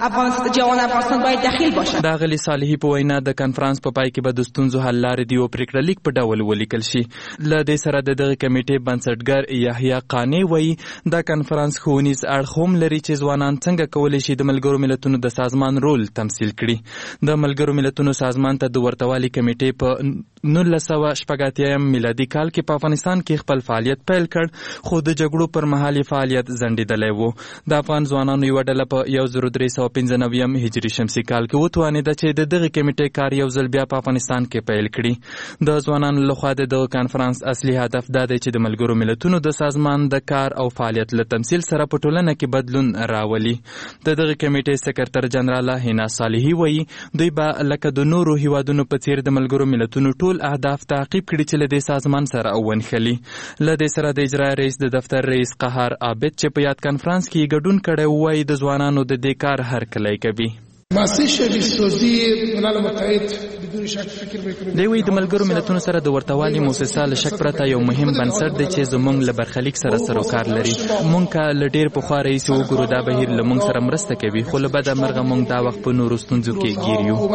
دا غلی صالحي په وینا د کنفرانس په پای کې به د ستونزو حل لارې دی او پریکړه لیک په ډول ولیکل شي. له دې سره د دغه کمیټې بنسټګر یحیی قانی وایي دا کنفرانس ښوونیز اړخ هم لري چې ځوانان څنګه کولی شي د ملګرو ملتونو د سازمان رول تمثیل کړي. د ملګرو ملتونو سازمان ته د ورتوالي کمیټې په 1980 میلادي کال کې په افغانستان کې خپل فعالیت پیل کړ خو د جګړو پر مهال فعالیت ځنډېدلی و. د افغان ځوانانو یوه ډله په 1395 هجري شمسي کال کې وتوانېده چې د دغه کمیټې کار یو ځل بیا په افغانستان کې پیل کړي. د ځوانانو لخوا د دغه کنفرانس اصلي هدف دا دی چې د ملګرو ملتونو د سازمان د کار او فعالیت له تمثیل سره په ټولنه کې بدلون راولي. د دغه کمیټې سکرټر جنرال هنا صالحي وایي دوی به لکه د نورو هیوادونو په څیر د ملګرو ملتونو ټول اهداف تعقیب کړي چې له دې سازمان سره ونښلي. له دې سره د اجرایي رئیس د دفتر رئیس قهار عابد چې په یاد کنفرانس کې ګډون کړی وایي د ځوانانو د دې کار هرکلی کوي. ماسي شوي سوزي ملل متحد بدون شک فکر میکنم دوی د ملګرو ملتونو سره د ورتوالي موسسه له شک پرته یو مهم بنسټ دی چې زموږ له برخلیک سره سروکار لري. مونږ له ډیر پخوا رئیس وګورو دا بهیر له مونږ سره مرسته کوي، خو له بده مرغه مونږ دا وخت په نورو ستونزو کې ګیر یو.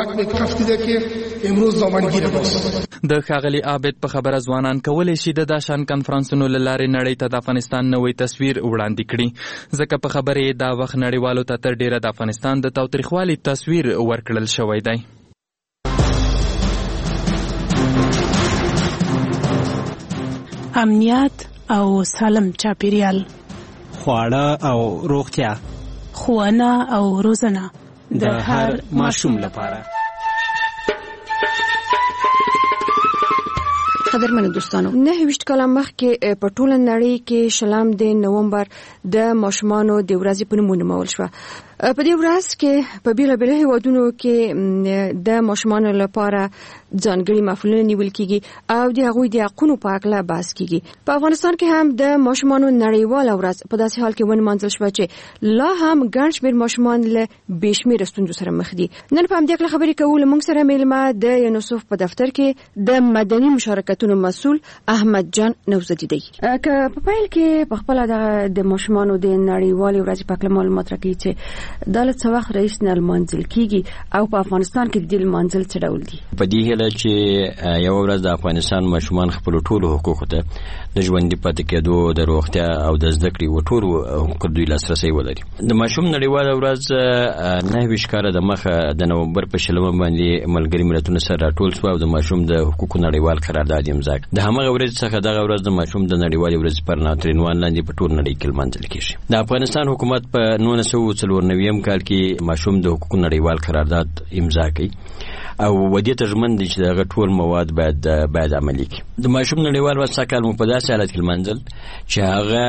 د ښاغلي عابد په خبره ځوانان کولی شي د داشان کنفرانسونو له لارې نړۍ ته د افغانستان نوی تصویر وړاندې کړي، ځکه په خبره یې دا وخت نړیوالو ته تر ډیره د افغانستان د تاوتریخوالي تصویر ورکړل شوی دی. امنیت او سالم چاپیریال، خواړه او روغتیا، ښوونه او روزنه د هر ماشوم لپاره. قدرمنو دوستانو، 29 کاله مخکې په ټوله نړۍ کې شلم د نومبر د ماشومانو د ورځې په نوم ونومول شوه. په دې ورځ کې په بیلابیلو هیوادونو کې د ماشومانو لپاره ځانګړي محفلونه نیول کیږي او د هغوی د حقونو په اړه بحث کیږي. په افغانستان کې هم د ماشومانو نړیواله ورځ په داسې حال کې ونمانځل شوه چې لا هم ګڼ شمېر ماشومان له بې شمېره ستونزو سره مخ دي. نن په همدې اړه خبرې کوو. له موږ سره میلمه د یونیسف په دفتر کې د مدني مشارکتونو مسؤل احمد جان نوزدي دی. که په پیل کې په خپل د ماشومانو د نړیوالې ورځې په اړه معلومات راکړي چې دا له څه وخت راهیسې لمانځل کیږي او په افغانستان کې د لمانځل څه ډول دي؟ په دې هیله چې یو ورځ د افغانستان ماشومان خپل ټولو حقوقو ته د ژوندي پاتې کېدو، د روغتیا او د زده کړې ټولو حقوقو دوی لاسرسی ولري. د ماشوم نړیواله ورځ 29 کاله د مخه د نومبر په 20 باندې ملګري ملتونو سره راټول شو او د ماشوم د حقوقو نړیوال قرارداد امضا کړ. د همغه ورځ څخه دغه ورځ د ماشوم د نړیوالې ورځې پر عنوان لاندې په ټول نړۍ کې لمانځل کیږي. د افغانستان حکومت په 1994 کال کې ماشوم د حقوقو نړیوال قرارداد امضا کړ او ودې ته ژمن دي چې دغه ټول مواد باید عملي کړي. د ماشوم نړیوال ورځ کال مو په داسې حالت کې لمانځل چې هغه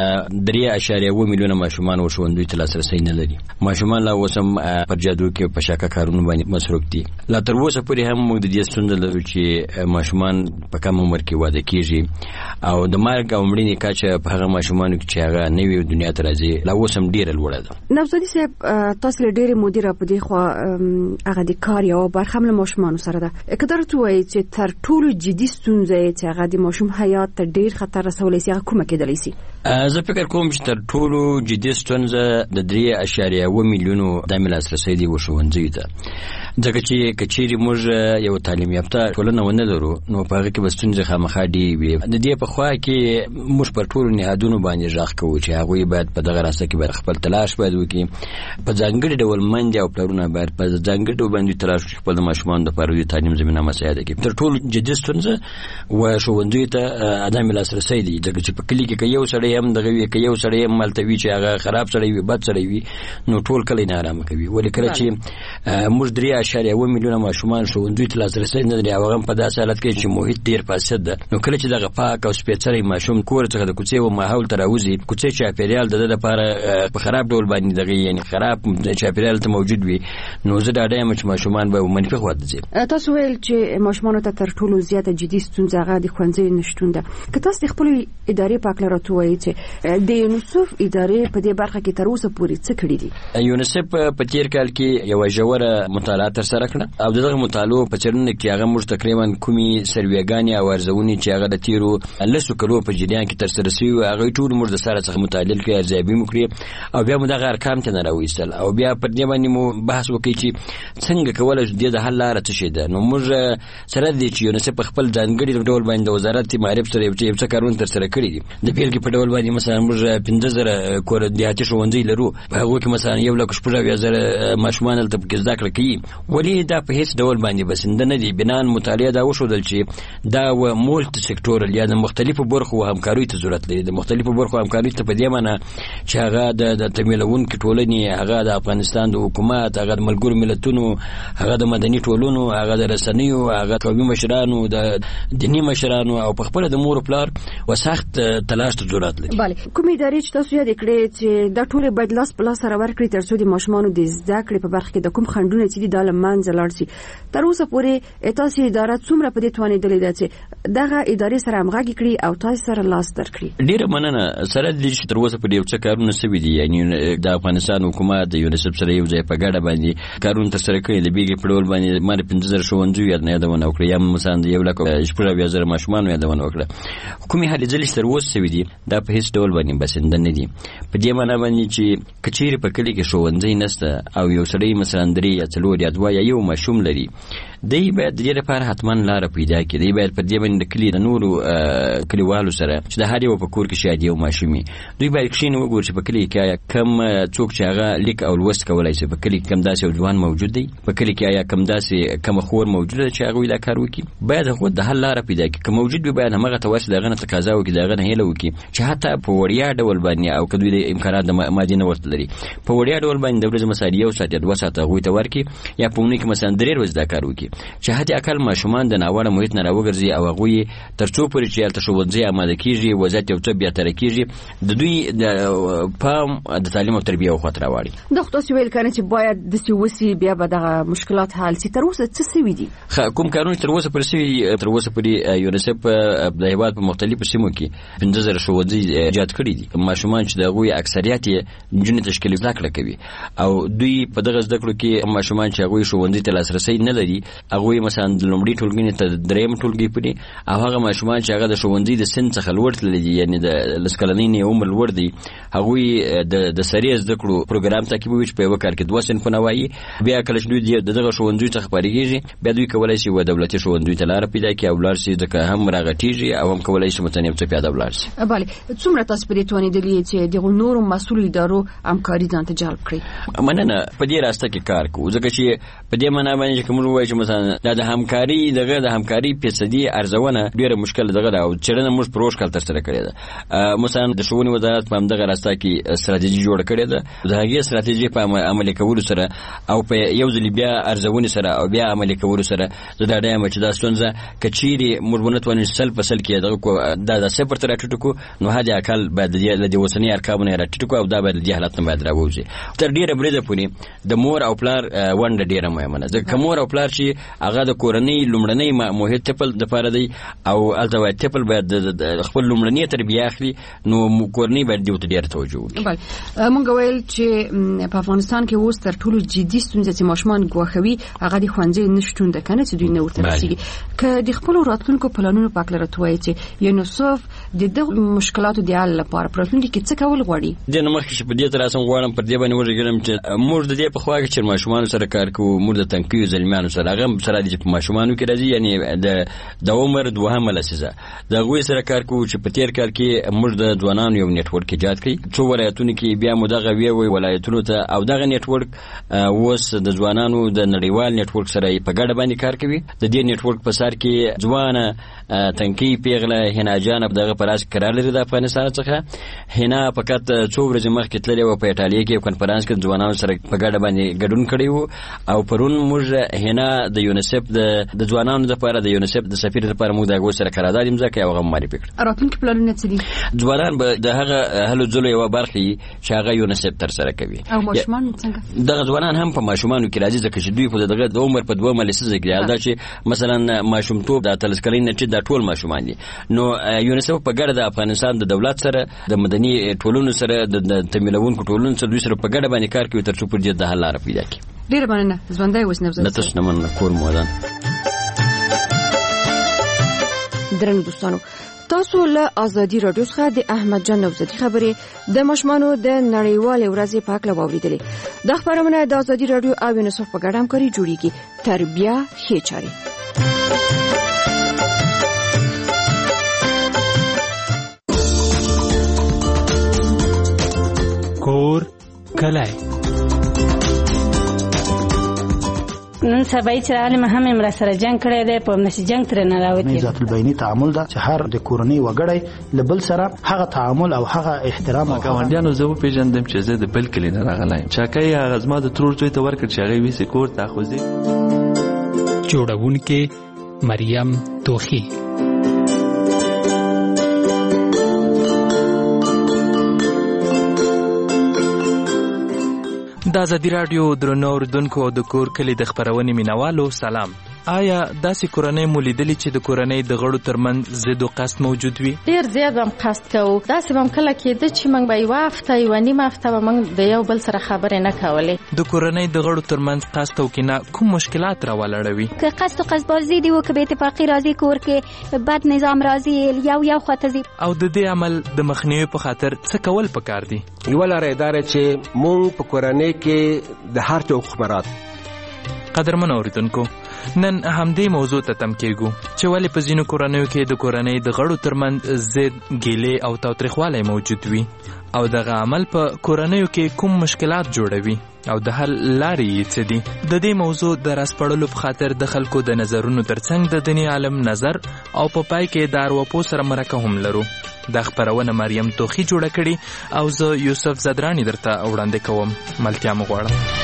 3.7 میلیونه ماشومان او ښوونځیو ته لاسرسی نه لري. ماشومان لا اوس هم پر جادو کې په شاکه کارونو باندې مصروف دي. لا تر اوسه پورې هم موږ د دې ستونزه لرو چې ماشومان په کم عمر کې واده کیږي او د مرګ او مړینې کچه په هغه ماشومانو کې چې هغه نوې دنیا ته راځي لا اوس هم ډیره لوړه ده. نوزدي صاحب، تاسو له ډیره مدیره په دې خو هغه د کار یو برخه له ماشومان سره ده. که درته وایي چې تر ټولو جدي ستونزه چې هغه د ماشوم حیات ته ډیر خطر رسولی سي، هغه کومه کېدلی سي؟ زه فکر کوم چې تر ټولو جدي ستونزه د 3.7 میلیونو د لاسرسی دی وښوونځیو ته، ځکه چې کچېرې موږ یو تعلیم یافته ټولنه ونه لرو نو په هغه کې به ستونزې خامخا ډېرې وي. د دې په خوا کې موږ پر ټولو نهادونو باندې غږ کوو چې هغوی باید په دغه راسته کې باید خپل تلاش باید وکړي، په ځانګړي ډول میندې او پلرونه باید په ځانګړي ډول باندې تلاش وکړي خپل د ماشومانو دپاره د تعلیم زمینه مساعده کړي. تر ټولو جدي ستونزه ښوونځیو ته عدم لاسرسی دی، ځکه چې په کلي کې که یو سړی هم دغه وي، که یو سړی هم هلته وي چې هغه خراب سړی وي، بد سړی وي، نو ټول کلی ناارامه کوي. ولې کله چې موږ 3.7 میلیونه ماشومان ښوونځیو ته لاسرسی نه لري او هغه هم په داسې حالت کې چې محیط ډېر فاسد ده، نو کله چې دغه پاک او سپېڅلی ماشوم کور څخه د کوڅې و ماحول ته راوځي، کوڅې چاپېریال د ده دپاره په خراب ډول باندې دغه یعنې خراب چاپېریال ته موجود وي، نو زه ډاډه یم چې ماشومان به منفي خوا ته ځي. تاسو ویل چې ماشومانو ته تر ټولو زیاته جدي ستونزه هغه د ښوونځیو نشتون ده. که تاسو د خپلې ادارې په هکله راته ووایئ چې د یونیسف ادارې په دې برخه کې تر اوسه پورې څه کړي دي؟ یونیسف په تېر کال کې یوه ژوره مطالعه ترسره کړه او د دغه مطالعو په څېړنه کې هغه موږ تقریبا کومې سروېګانې او ارزونې چې هغه د تېرو 10 کلو په جریان کې ترسره شوي وو هغوی ټول موږ د سره څخه متحلیل کړې، ارزیابي مو کړې او بیا مو دغه ارقام ته نه راوایستل او بیا پر دې باندې مو بحث وکړئ چې څنګه کولی شو دې د حل لاره څه شی ده. نو موږ سره دي چې یونیسف په خپل ځانګړي ډول باندې د وزارت معارف سره یو څه کارونه ترسره کړي دي. د بیلګې په ډول باندې مثلا موږ 15,000 کور دیهاتي ښوونځي لرو، په هغو کې مثلا 1,60,000 ماشومان هلته پکې زده کړه کوي. ولې دا په هېڅ ډول باندې بسنده نه دي؟ بنان مطالعه دا وښودل چې دا مولټي سکټورل یا د مختلفو برخو همکاریو ته ضرورت لري. د مختلفو برخو همکاریو ته په دې معنی چې هغه د تمویلونکو ټولنې، هغه د افغانستان د حکومت، هغه د ملګرو ملتونو، هغه د مدني ټولنو، هغه د رسنیو، هغه قومي مشرانو، د دیني مشرانو او په خپله د مور پلار و سخت تلاش ته ضرورت لري. بله، کومې ادارې چې تاسو یاد کړې چې دا ټول باید لاس په لاس سره ورکړي ترڅو د ماشومانو د زده کړې په برخه کې د کوم خنډونه چې د منځ لاړ شي. تر اوسه پورې تاسو اداره څومره په دې توانېدلې ده چې دغه ادارې سره همغږي کړي او تاسو سره لاس درکړي؟ ډیره مننه. سره د دې چې تر اوسه پورې یو څه کارونه شوي دي، یعنی د افغانستان حکومت د یونیسف سره یو ځای په ګډه باندې کارونه ترسره کړي. د بیګې په ډول باندې ما 15,000 ښوونځي یادونه وکړه، یا مثلا د 1,000 ماشومان یادونه وکړه. کومې هلې ځلې چې تر اوسه شوي دي دا په هیڅ ډول باندې بسنده نه دي. په دې معنی باندې چې کچېرې په کلي کې ښوونځی نشته او یو سړی مثلا 3 یا 4 یا 2 یا یو ماشوم لري، دی باید د دې لپاره حتما لاره پیدا کړي. دی باید په دې باندې د کلي د نورو کلیوالو سره چې د هر یو په کور کې شاید یو ماشومي، دوی باید کښېني وګوري چې په کلي کې آیا کم څوک چې هغه لیک او لوست کولی شي، په کلي کې کم داسې یو ځوان موجود دی، په کلي کې آیا کم داسې کمه خور موجوده ده چې هغوی دا کار وکړي. باید هغوی د حل لاره پیدا کړي. که موجود وي باید همغه ته ورسي، د هغه نه تقاضا وکړي، د هغه نه هیله وکړي چې حتی په وړیا ډول باندې او که دوی د امکانات د مادي نه ورته لري، په وړیا ډول باندې د ورځې مثلا 1 ساعت یا 2 ساعته هغوی ته ورکړي، یا په اونۍ کې مثلا 3 ورځې دا کار وکړي چې حتی اقل ماشومان د ناوړه محیط نه راوګرځي او هغوی تر څو پورې چې هلته ښوونځي اماده کېږي، وضعیت یو څه بهتره کېږي، د دوی د پام د تعلیم او تربیه وخت راوړي. دا خو تاسو ویل کنه چې باید داسې وسي بیا به دغه مشکلات حل شي. تر اوسه څه شوي دي؟ کوم کارونه تر اوسه پورې شوي؟ تر اوسه پورې یونیسف د هېواد په مختلفو سیمو کې 15,000 ښوونځي ایجاد کړي دي. ماشومان چې د هغوی اکثریت یې نجونې تشکیل زده کړه کوي او دوی په دغه زده کړو کې ماشومان چې هغوی ښوونځي ته لاسرسی نه لري، هغوی مثلا د لومړي ټولګي ته 3 ټولګي پورې، او هغه ماشومان چې هغه د ښوونځي د سن څخه لوړ تللي دي، یعنی د 10 کلنۍ عمر لوړ دی، هغوی د سریع زده کړو پروګرام تعقیبوي چې په یوه کال کې 2 صنفونه وایي. بیا کله چې دوی د دغه ښوونځیو څخه فارغېږي بیا دوی کولی شي و دولتي ښوونځیو ته لاره پیدا کړي او ولاړ شي، ځکه هم راغټېږي او هم کولی شي مثلا یو څه پیاده ولاړ شي. بله، څومره تاسو په دې توانېدلي چې دغو نورو مسؤلو ادارو همکاري ځان ته جلب کړي؟ مننه. په دې راسته کې کار کوو، ځکه چې په دې معنا باندې چې موږ وایو چې مثلا د همکاري د همکاري فیصدي ارزونه ډیره مشکل دغه ده او چېرنه موږ پروژ کال ترسره کړې ده. مثلا د ښوونې وزارت په همدغه راسته کې ستراتیژي جوړه کړې ده. د هغې ستراتیژي په عملي کولو سره او په یو ځل بیا ارزونې سره او بیا عملي کولو سره زه ډاډه یم چې دا ستونزه که چیرې موږ ونه توانو 100% کې دغه دا 0 ته راټیټ کړو، نو حد اقل باید له دې اوسنۍ ارقامو نه راټیټ کړو او دا باید له دې حالت نه باید راووځي. تر ډېره بریده پورې د مور او پلار ونډه ډېره مهمه ده، ځکه که مور او پلار چې هغه د کورنۍ لومړنۍ محیط تپل دپاره دی او هلته باید تپل باید د خپل لومړنۍ تربیه اخلي، نو کورنۍ باید دې ته ډېره توجه وکړي. بله، مونږ ویل چې په افغانستان کې اوس تر ټولو جدي ستونزه چې ماشومان ګواښوي هغه د ښوونځي نشتون ده، که نه چې دوی نه ورته رسېږي. که د خپلو راتلونکو پلانونو په هکله راته ووایي چې یونیسف د دغو مشکلاتو د حل لپاره په راتلونکي کې څه کول غواړي؟ دې نه مخکې چې په دې ته راسم غواړم پر دې باندې وغږېږم چې موږ د دې په خوا کې چې ماشومانو سره کار کوو، موږ د تنکیو زلمیانو سره هغه سره دي چې په ماشومانو کې راځي، یعنی د عمر 2مه لسیزه د هغوی سره کار کوو چې په تېر کال کې موږ د ځوانانو یو نیټورک ایجاد کړي. څو ولایتونو کې بیا مو دغه ویوي ولایتونو ته او دغه نیټورک اوس د ځوانانو د نړیوال نیټورک سره په ګډه باندې کار کوي. د دې نیټورک په سر کې ځوانه تنکي پیغله حنا جان په دغه پراس قرار لري د افغانستان څخه. حنا فقط څو ورځې مخکې تللې و په ایټالیا کې کنفرانس کې ځوانانو سره په ګډه باندې ګډون کړی وو او پرون موږ حنا د یونیسف د ځوانانو لپاره د یونیسف د سفیر لپاره موږ دغه سره قرارداد امضا کړی او هغه معرفي کړ. راتلونکي پلانونه څه دي؟ ځوانان به د هغه هلو ځلو یوه برخه چې هغه یونیسف ترسره کوي. او ماشومان څنګه؟ دغه ځوانان هم په ماشومانو کې راځي، ځکه چې دوی په دغه د عمر په 2مه لسیزه کې دا چې مثلا ماشومتوب د 13 کلنۍ نه چې دا ټول ماشومان دي، نو یونیسف په ګډه د افغانستان د دولت سره د مدني ټولنو سره د تمویلونکو ټولنو سره دوی سره په ګډه باندې کار کوي ترڅو پر دې د حل لاره پیدا کړي. ډېره مننه. ژوندی اوسئ. تاسو نه مننه. کور مو ودان. درنو دوستانو، تاسو له ازادي رادیو څخه د احمد جان نوزادي خبرې د ماشومانو د نړیوالې ورځې په اړه واوریدلې. دا خبرونه د ازادي رادیو او یونیسف په ګډه همکاري جوړیږي. تربیه ښې چارې. کور کلای نن سبا چې عالم هم امر سره جنگ کړی دی، په نشي جنگ تر نه راوتی. ذات البینی تعامل دا چې هر د کورنۍ وګړی لبل سره هغه تعامل او هغه احترام او ګاونډیانو زه پیژندم چې زه د بل کلی نه راغلایم. چاکای هغه زما د ترور زوی ته ورکړ چې هغه ویسې کور ته خوځي. جوړونکې مریم توخی. د ازادي راډیو درنو اوریدونکو د کور کلي د خپرونې مینوالو سلام. آیا داسې کورنۍ مو لیدلې چې د کورنۍ د غړو ترمنځ ضد او قصد موجود وي؟ ډېر زیات به هم قصد کوو. داسې به هم کله کېده چې موږ به یوه هفته یوه نیمه هفته به موږ د یو بل سره خبرې نه کولې. د کورنۍ د غړو ترمنځ قصد او کینه کوم مشکلات راولاړوي؟ که قصد او قصدبازي دي و که بې اتفاقي راځي کور کې بد نظام راځي یو خواته ځي. او د دې عمل د مخنیوي په خاطر څه کول پکار دي؟ یوه لاره دا ده چې موږ په کورنۍ کې د هر چا حقوق مراعات. قدرمنو اوریدونکو، نن همدې موضوع ته تم کېږو چې ولې په ځینو کورنیو کې د کورنۍ د غړو ترمنځ ضد، ګیلې او تاوتریخوالی موجود وي او دغه عمل په کورنیو کې کوم مشکلات جوړوي او د حل لارې یې څه دي. د دې موضوع د راسپړلو په خاطر د خلکو د نظرونو ترڅنګ د دیني عالم نظر او په پای کې د ارواپوه سره مرکه هم لرو. دا خپرونه مریم توخی جوړه کړي او زه یوسف زدرانی درته وړاندې کوم. ملتیا مو غواړم.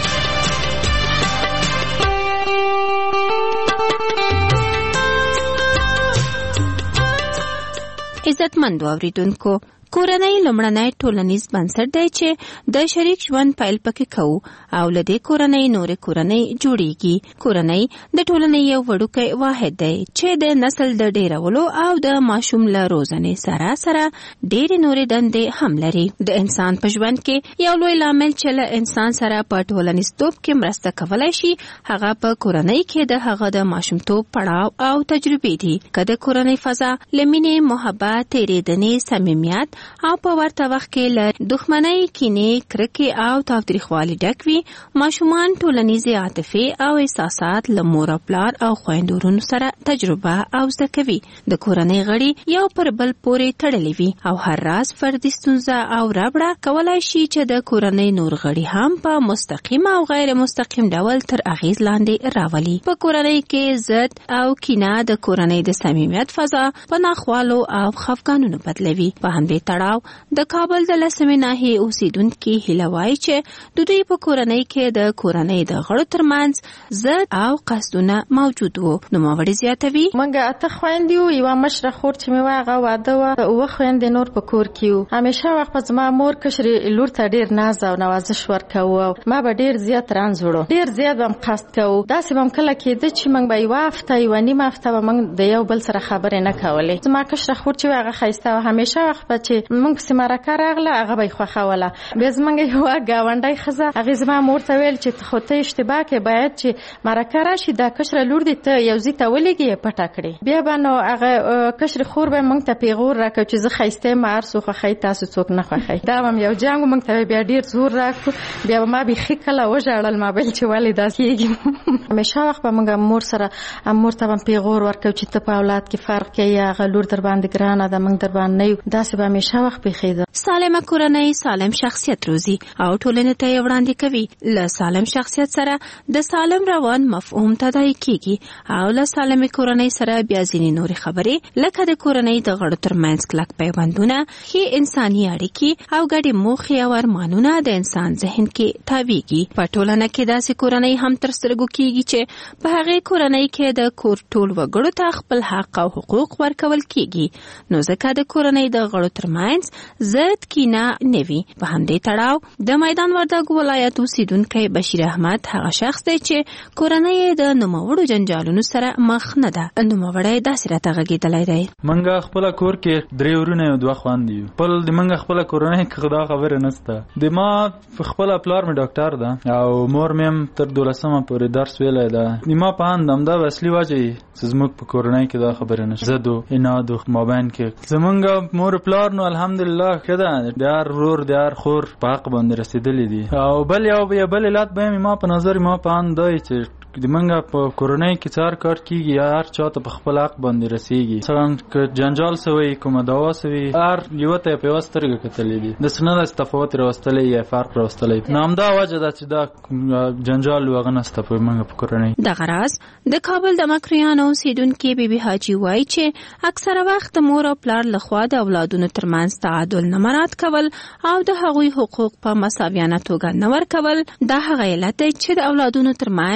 عزتمند اوریدونکو، کورنۍ لومړنی ټولنیز بنسټ دی چې د شریک ژوند پیل پکې کوو او له دې کورنۍ نورې کورنۍ جوړیږي. کورنۍ د ټولنې یو وړوکی واحد دی چې د نسل د ډیرولو او د ماشوم له روزنې سره سره ډېرې نورې دندې هم لري. د انسان په ژوند کې یو لوی لامل چې له انسان سره په ټولنیزتوب کې مرسته کولی شي هغه په کورنۍ کې د هغه د ماشومتوب پړاو او تجربې دي. که د کورنۍ فضا له مینې، محبت، تېرېدنې، صمیمیت او په ورته وخت کې له دښمنۍ، کینې، کرکې او تاوتریخوالي ډک وي، ماشومان ټولنیزې عاطفې او احساسات له مور او پلار او خویندو ورونو سره تجربه او زده کوي. د کورنۍ غړي یو پر بل پورې تړلي وي او هر راز فردي ستونزه او ربړه کولای شي چې د کورنۍ نور غړي هم په مستقیم او غیر مستقیم ډول تر اغیز لاندې راولي. په کورنۍ کې ضد او کینه د کورنۍ د صمیمیت فضا په ناخوالو او خفګانونو بدلوي. په همدې تړاو د کابل د لسمې ناحیې اوسیدونکي هیله وایي چې د دوی په کورنۍ کې د کورنۍ د غړو ترمنځ ضد او قصدونه موجود وو. نوموړې زیاتوي: موږ 8 خویندې وو، یوه مشره خور چې مې وه هغه واده وه، 7 خویندې نور په کور کې وو. همیشه وخت په زما مور کشرې لور ته ډېر ناز او نوازش ورکوو او ما به ډېر زیات رنځ وړو. ډېر زیات به هم قصد کوو. داسې به هم کله کېده چې موږ به یوه هفته یوه نیمه هفته به موږ د یو بل سره خبرې نه کولې. زما کشره خور چې وه هغه ښایسته وه، همیشه وخت به چې موږ پسې مرکه راغله هغه به یې خوښوله. بیا زموږ یوه ګاونډۍ ښځه هغې زما مور ته ویل چې خو ته اشتباه کې باید چې مرکه راشي دا کشره لور دې ته یو ځای ته ولېږي یې پټه کړې. بیا به نو هغه کشرې خور به موږ ته پیغور راکړو چې زه ښایسته یم، هر څوک خوښوي تاسو څوک نه خوښوي. دا به هم یو جنګ و، موږ ته بیا ډېر زور راکړو. بیا به ما بیخي کله وژړل، ما ویل چې ولې داسې کېږي. همیشه وخت به موږ مور سره مور ته به پیغور ورکړو چې ته په اولاد کې فرق کوي، هغه لور در باندې ګرانه ده، موږ در باندې نه یو. داسې به همیشه وخت پیښېده. سالمه کورنۍ سالم شخصیت روزي او ټولنې ته یې وړاندې کوي. له سالم شخصیت سره د سالم روان مفهوم تداعي کېږي او له سالمې کورنۍ سره بیا ځینې نورې خبرې لکه د کورنۍ د غړو ترمنځ کلک پیوندونه، ښې انساني اړیکې او ګډې موخې او ارمانونه د انسان ذهن کې تاویږي. په ټولنه کې داسې کورنۍ هم تر سترګو کېږي چې په هغې کورنۍ کې د کور ټول وګړو ته خپل حق او حقوق ورکول کېږي. نو ځکه د کورنۍ د غړو ترمنځ ضد کینه نه وي. په همدې تړاو د میدان وردګو ولایت اوسیدونکی بشیر احمد هغه شخص دی چې کورنۍ د نوموړو جنجالونو سره مخ نه ده. نوموړی داسې راته غږېدلی دی: منګه خپل کور کې 3 ورونه او 2 خویندې یو. خپل د منګه خپل کورنۍ کې خدا خبره نشته. د ما خپل پلار مې ډاکټر ده او مور مې تر 12مه پورې درس ویلی ده. د ما په اند همدا اصلي وجه چې زموږ په کورنۍ کې دا خبره نشته. زد او اناد او مابین کې زمونږ مور پلار نو الحمدلله کده د هر ورور د هر خور په حق باندې رسیدلی دي. او بل علت به ما په نظر ما په اند دی چې د منګه په کورنۍ کې څار کار کیږي یا هر چاته په خپل حق باندې رسیږي. مثلا که جنجال سوی کومه دعوا سوی هر یو ته په واسترګه کتلې دي د سنل تفاوت راوستلې یا فرق راوستلې. نام دا وجه ده چې دا جنجال وغنسته په منګه په کورنۍ. د غراز د کابل د مکریانو اوسیدونکي بیبي حاجی وایي چې اکثره وخت مور او پلار لخوا د اولادونو ترمنځ تعادل نه مراعات کول او د هغوی حقوق په مساویانه توګه نه ورکول دا هغه علت دی چې د اولادونو ترمنځ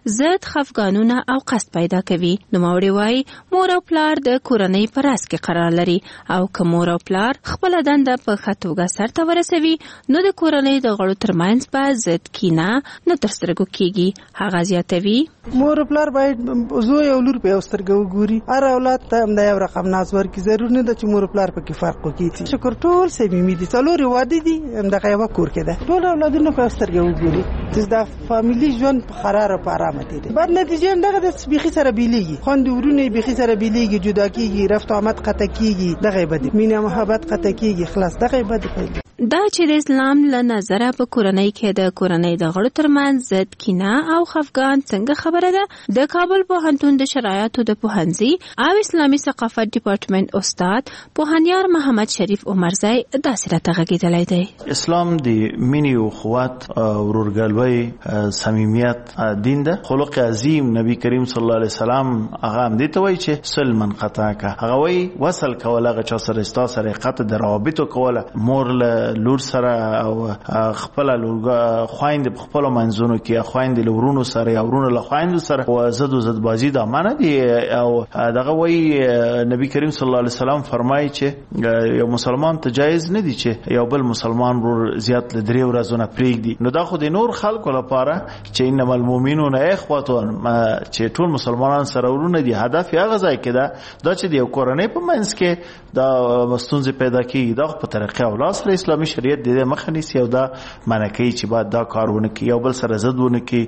ضد خفګانونه او قصد پیدا کوي. نوموړي وایي مور او پلار د کورنۍ په راس کې قرار لري او که مور او پلار خپله دنده په ښه توګه سرته ورسوي نو د کورنۍ د غړو ترمنځ به ضد کینه نه تر سترګو کیږي. هغه زیاتوي مور او پلار باید زوی او لور په یو سترګه وګوري. هر اولاد ته همدا یو رقم ناز ورکړي. ضروري نه ده چې مور او پلار پکې فرق وکړي. شکر ټول صمیمي دي. څلور واده دي همدغه یوه کور کې ده. ټول اولادونه په یو سترګه وګوري چې دا فامیلي ژوند په قرار او په ارامه تېري. بعد نتیجه همدغه د بیخي سره بیلیږي. خویندې ورونه بیخي سره بیلیږي، جدا کېږي، رفت و آمد قطع کېږي. دغه یې بد مینه محبت قطع کېږي. خلاص دغه یې بد پیل. دا چې د اسلام له نظره په کورنۍ کې د کورنۍ د غړو ترمنځ ضد کینه او خفګان څنګه خبره ده، د کابل پوهنتون د شرایطو د پوهنځي او اسلامي ثقافت ډپارټمنټ استاد پوهنیار محمد شریف عمرزی داسې راته غږېدلی دی. اسلام د مینې او اخوت، ورورګلوۍ، صمیمیت دین ده. خلق عظیم نبی کریم صلی الله علیه وسلم هغه هم دې ته وایي چې صل من قطعک. هغه وایي وصل کول هغه چا سره ستا سره قطع د روابطو کوله. مور له لور سره او خپل خويند په خپل منځونو کې خويند له ورونو سره یا ورونو له خويند سره او زد بازی د امانه دي. او دغه وی نبی کریم صلی الله علیه وسلم فرمایي چې یو مسلمان ته جایز نه دي چې یو بل مسلمان ورور زیات له درې ورځې پرېږدي. نو دا خو د نور خلکو لپاره چې انما المؤمنون اخوه چې ټول مسلمانان سره ورونه دي. هدف یې هغه ځای کې دا چې د یو کورنۍ په منځ کې دا ستونزې پیدا کېږي. دا په طریقه او لاس اسلامي شریعت د دې مخه نیسي او دا منع کوي چې باید دا کار ونه کړي، یو بل سره ضد ونه کړي.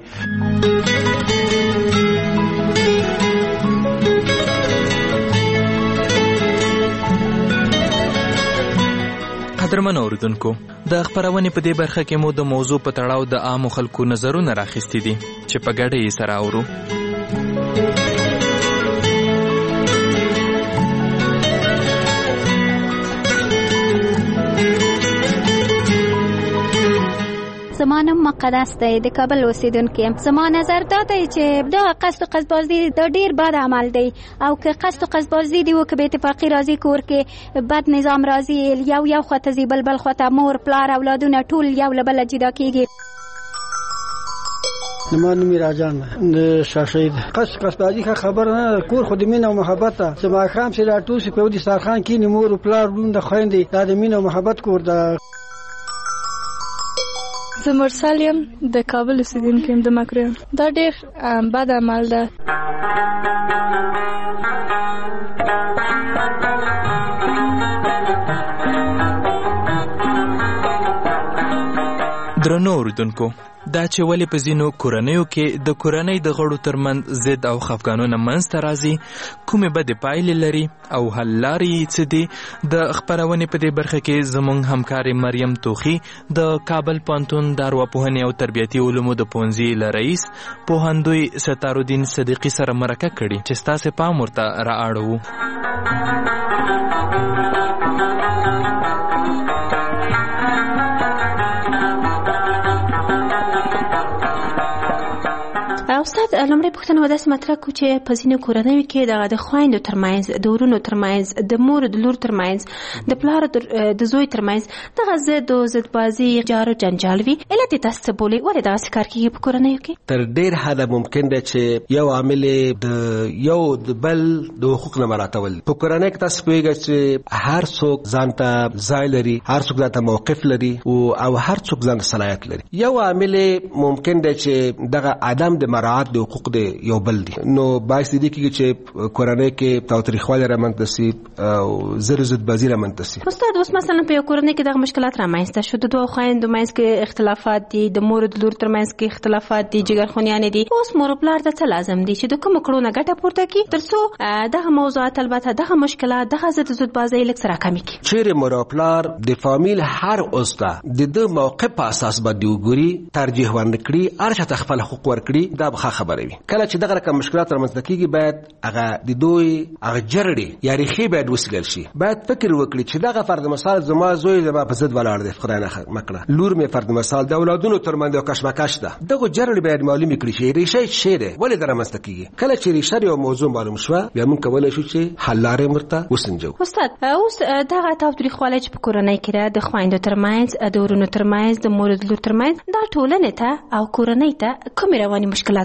قدرمن اوریدونکو، د خبرونې په دې برخه کې مو د موضوع په تړاو د عامو خلکو نظرونه راخیستي دي چې په ګډه یې سره اورو. زما نوم مقدس دی، د کابل اوسیدونکی یم. زما نظر دا دی چې دا قصد و قصدبازي دا ډیر بد عمل دی او که قصد و قصدبازي دی و که به اتفاقي راځي کور کې بد نظام راځي، یو خواته ځي بل خواته مور پلار اولادونه ټول یو له بله جدا کېږي. زما نوم راجان د شاشید. قصدبازي ښه خبره نه، کور خو د مینې او محبت ده. چې ماښام چې راټول شي په یو دسترخوان کښېني مور او پلار ورونه د خویندې، دا د مینې او محبت کور ده. زه مرسل یم، د کابل اوسیدونکی یم، د مکرویم. دا ډېر بد عمل ده. درنو اوریدونکو، دا چې ولې په ځینو کورنیو کې د کورنۍ د غړو ترمنځ ضد او خفګانونه منځته راځي، کومې بدې پایلې لري او حل لارې یې څه دي، د خپرونې په دې برخه کې زموږ همکارې مریم توخي د کابل پوهنتون د ارواپوهنې او تربیتي علومو د پوهنځي له رئیس پوهندوی ستارالدین صدیقي سره مرکه کړې چې ستاسې پام ورته رااړوو. استاد لومړی پوښتنه وداسې مطرح کړو چې په ځینو کورنیو کې د خویندو ترمنځ، د ورونو ترمنځ، د مور د لور ترمنځ، د پلار د زوی ترمنځ دغه ضد او ضدبازي جار او جنجال وي. علت یې تاسو څه بولئ؟ ولې دغسې کار کېږي په کورنیو کې؟ تر ډېر حده ممکن دی چې یو عامل د یو د بل د حقوق نه مراعاتول. په کورنۍ کې تاسو پوهېږئ چې هر څوک ځان ته ځای لري، هر څوک ځان ته موقف لري او هر څوک ځان ته صلاحیت لري. یو عامل ممکن دی چې دغه عدم د مراعات د حقوق د یو بل دي، نو باعث دي کېږي چې کورنۍ کې تاوتریخوالی رامنځته سي او ضدبازي رامنځته سي. استاد اوس مثلا په یو کورنۍ کې دغه مشکلات رامنځته شو، د دوه خویندو منځ کې اختلافات دي، د مور د لور ترمنځ کې اختلافات دي، جګرخونیانې دي. اوس مور او پلار ته څه لازم دي چې د کومو کړو نه ګټه پورته کړي تر څو دغه موضوعات، البته دغه مشکلات، دغه ضدبازي لږ څه راکمې کړي؟ چیرې مور او پلار د فامیل هر عضو ته د ده موقف په اساس باندې وګوري، ترجیح ورنکړي، هر چا ته خپل حقوق ورکړي، دا به ښه خبره وي. کله چې دغه رقم مشکلات رامنځته کېږي باید هغه د دوی هغه جرړې یا ریښې باید وڅېړل شي. باید فکر وکړي چې دغه فرد مثال زما زوی زما په ضد ولاړ دی، خدای نه مکړه، لور مې فرد مثال د اولادونو ترمنځ یو کشمکش ده. دغه جرړې باید معلومې کړي چې ریښه یې څه دی، ولې دا رامنځته کېږي. کله چې ریښه یو موضوع معلوم شوه بیا موږ کولی شو چې حل لارې ورته وسنجو. استاد اوس دغه تاوتریخوالی چې په کورنۍ کې ده، د خویندو ترمنځ، د ورونو ترمنځ، د مور د لور ترمنځ، دا ټولنې ته او کورنۍ ته کومې رواني مشکلات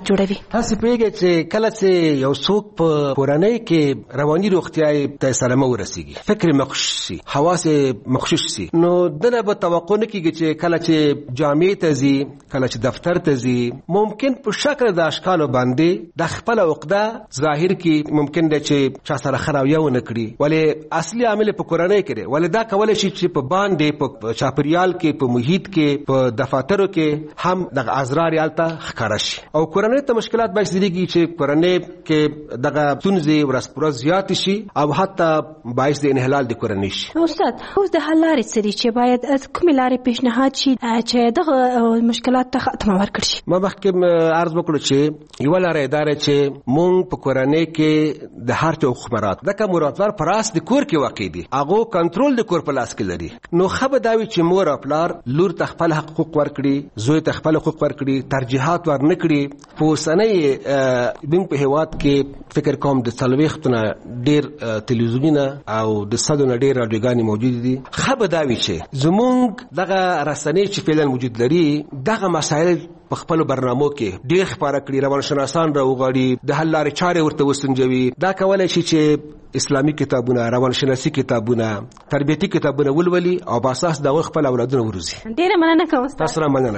مشکلات جوړوي. تاسو پیږئ چې کله چې یو څوک په کورنۍ کې رواني روغتیا ته سلامه ورسیږي، فکر مخشوش شي، حواس مخشوش شي، نو دنه به توقع نه کیږي چې کله چې جامع ته ځي، کله چې دفتر ته ځي، ممکن په شکل د اشکالو باندې د خپل عقده ظاهر کی ممکن ده چې چا سره خراویه ونه کړي، ولې اصلي عامل په کورنۍ کې دی. ولې دا کولای شي چې په باندې په چاپریال کې، په محیط کې، په دفاترو کې هم د ازرار یالته ښکارا شي، او کورنۍ ته مشکلات به زیږي چې کورنۍ کې دغه ستونزې ورځ پر ورځ زیات شي او حتی باعث د انحلال د کورنۍ شي. استاد اوس د حل لارې څه دي چې باید کومې لارې پیشنهاد شي چې دغه مشکلات ته خاتمه ورکړي شي؟ ما مخکې عرض وکړو چې یوه لاره دا ده چې مونږ په کورنۍ کې د هر چا حقوق مراعات ځکه مراتبار پر اس د کور کې واقع دي، هغه کنټرول د کور په لاس کې لري. نو خبر دا وي چې مور او پلار لور ته خپل حقوق ورکړي، زوی ته خپل حقوق ورکړي، ترجیحات ورنکړي. په اوسنۍ بینګ په هیواد کې فکر کوم د څلوېښتونه ډېر تلویزیونونه او د صدونه ډېر راډیوګانې موجود دي. خبر دا وي چې زمونږ دغه رسنۍ چې فعلا وجود لري دغه مسایل په خپل برنامو کې ډېر خبره کړي، روانشناسان راوغواړي، د حل لارې چارې ورته وسنجوي. دا کولای شي چې اسلامي کتابونه، روانشناسي کتابونه، تربیتي کتابونه ولولي او په اساس دا خپل اولادونه وروزي. ډېره مننه کوم استاد. تاسو را مننه.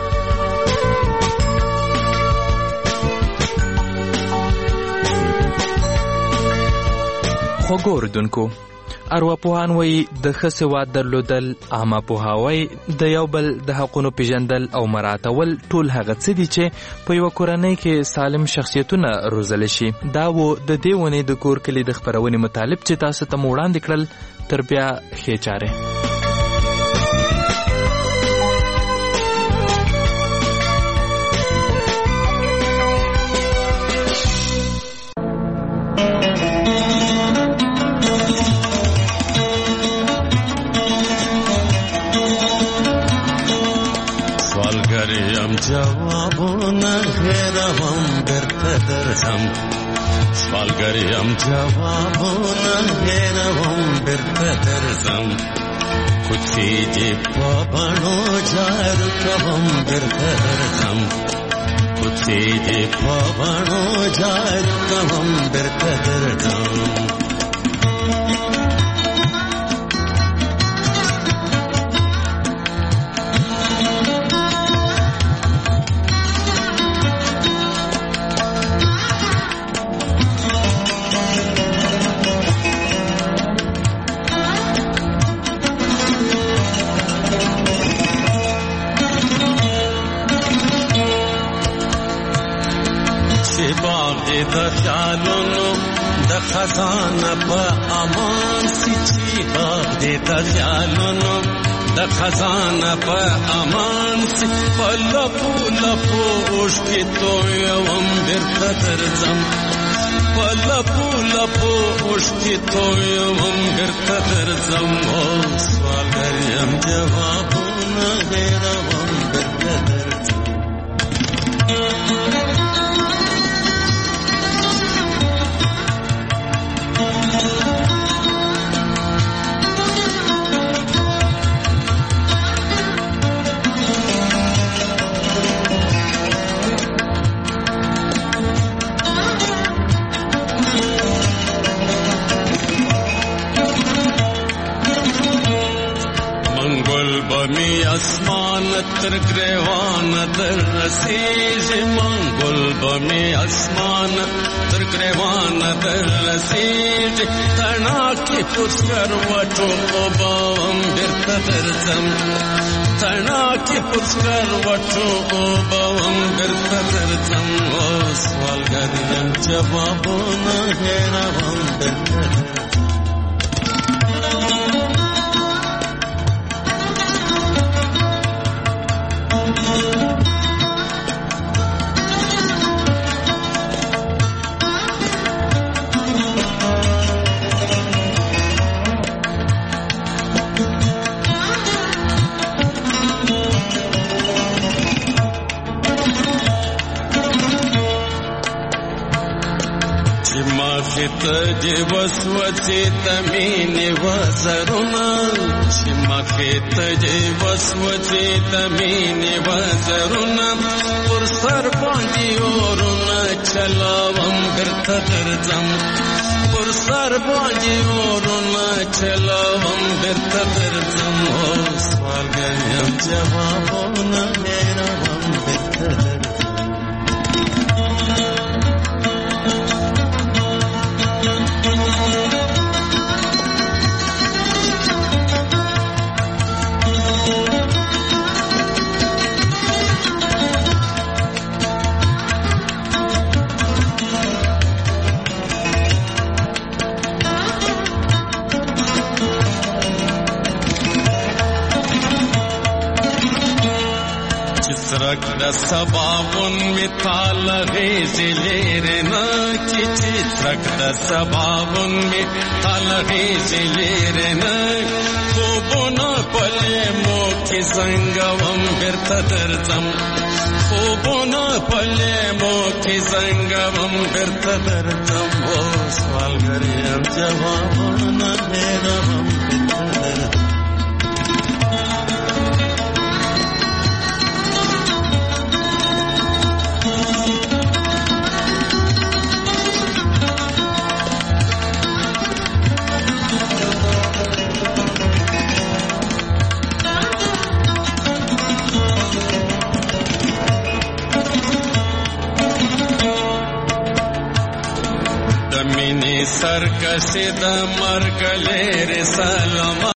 خوږو اورېدونکو، ارواپوهان وایي د ښه سواد درلودل، عامه پوهاوی، د یو بل د حقونو پیژندل او مراعاتول ټول هغه څه دي چې په یوه کورنۍ کې سالم شخصیتونه روزلی شي. دا و د دې ونې د کور کلي د خپرونې مطالب چې تاسو ته مو وړاندې کړل. تر بیا ښې چارې. جوابونه هیروم درته درځم، سوالګریم جوابونه هیروم درته درځم، کوڅې دې په بڼو جارو کوم درته درځم، کوڅې دې په بڼو جارو کوم درته درځم. د خیالونو د خزانه په امان سي، چې باغ دې د خیالونو د خزانه په امان سي، په لپو لپو اوښکې تویوم بیرته درځم، په لپو لپو اوښکې تویوم بیرته درځم. او سوالګر یم جوابونه هېروم بیرته درځم. بمی اسمان تر گریوان در رسیږي، منګل بمی اسمان تر گریوان در رسیږي، تڼاکې پسکر وټو اوبم بیرته درځم، تڼاکې پسکر وټو اوبم بیرته درځم. او سوالګر یم جوابونه هېروم بیرته درځم. مخیت جیوس وچیت مینی وزرونا چی مخیت جیوس وچیت مینی وزرونا پر سر باندی اورونا چلاوم برتا درزم پر سر باندی اورونا چلاوم برتا درزم سوال گریم جوابونا میرا وم برتا درزم Trakda sababun mitala ghezilirna chichi trakda sababun mitala ghezilirna khubuna pale mokhi zangavam birta darzam khubuna pale mokhi zangavam birta darzam o swal gariyam jawabuna meravam birta darzam Sarkasi da margale re salama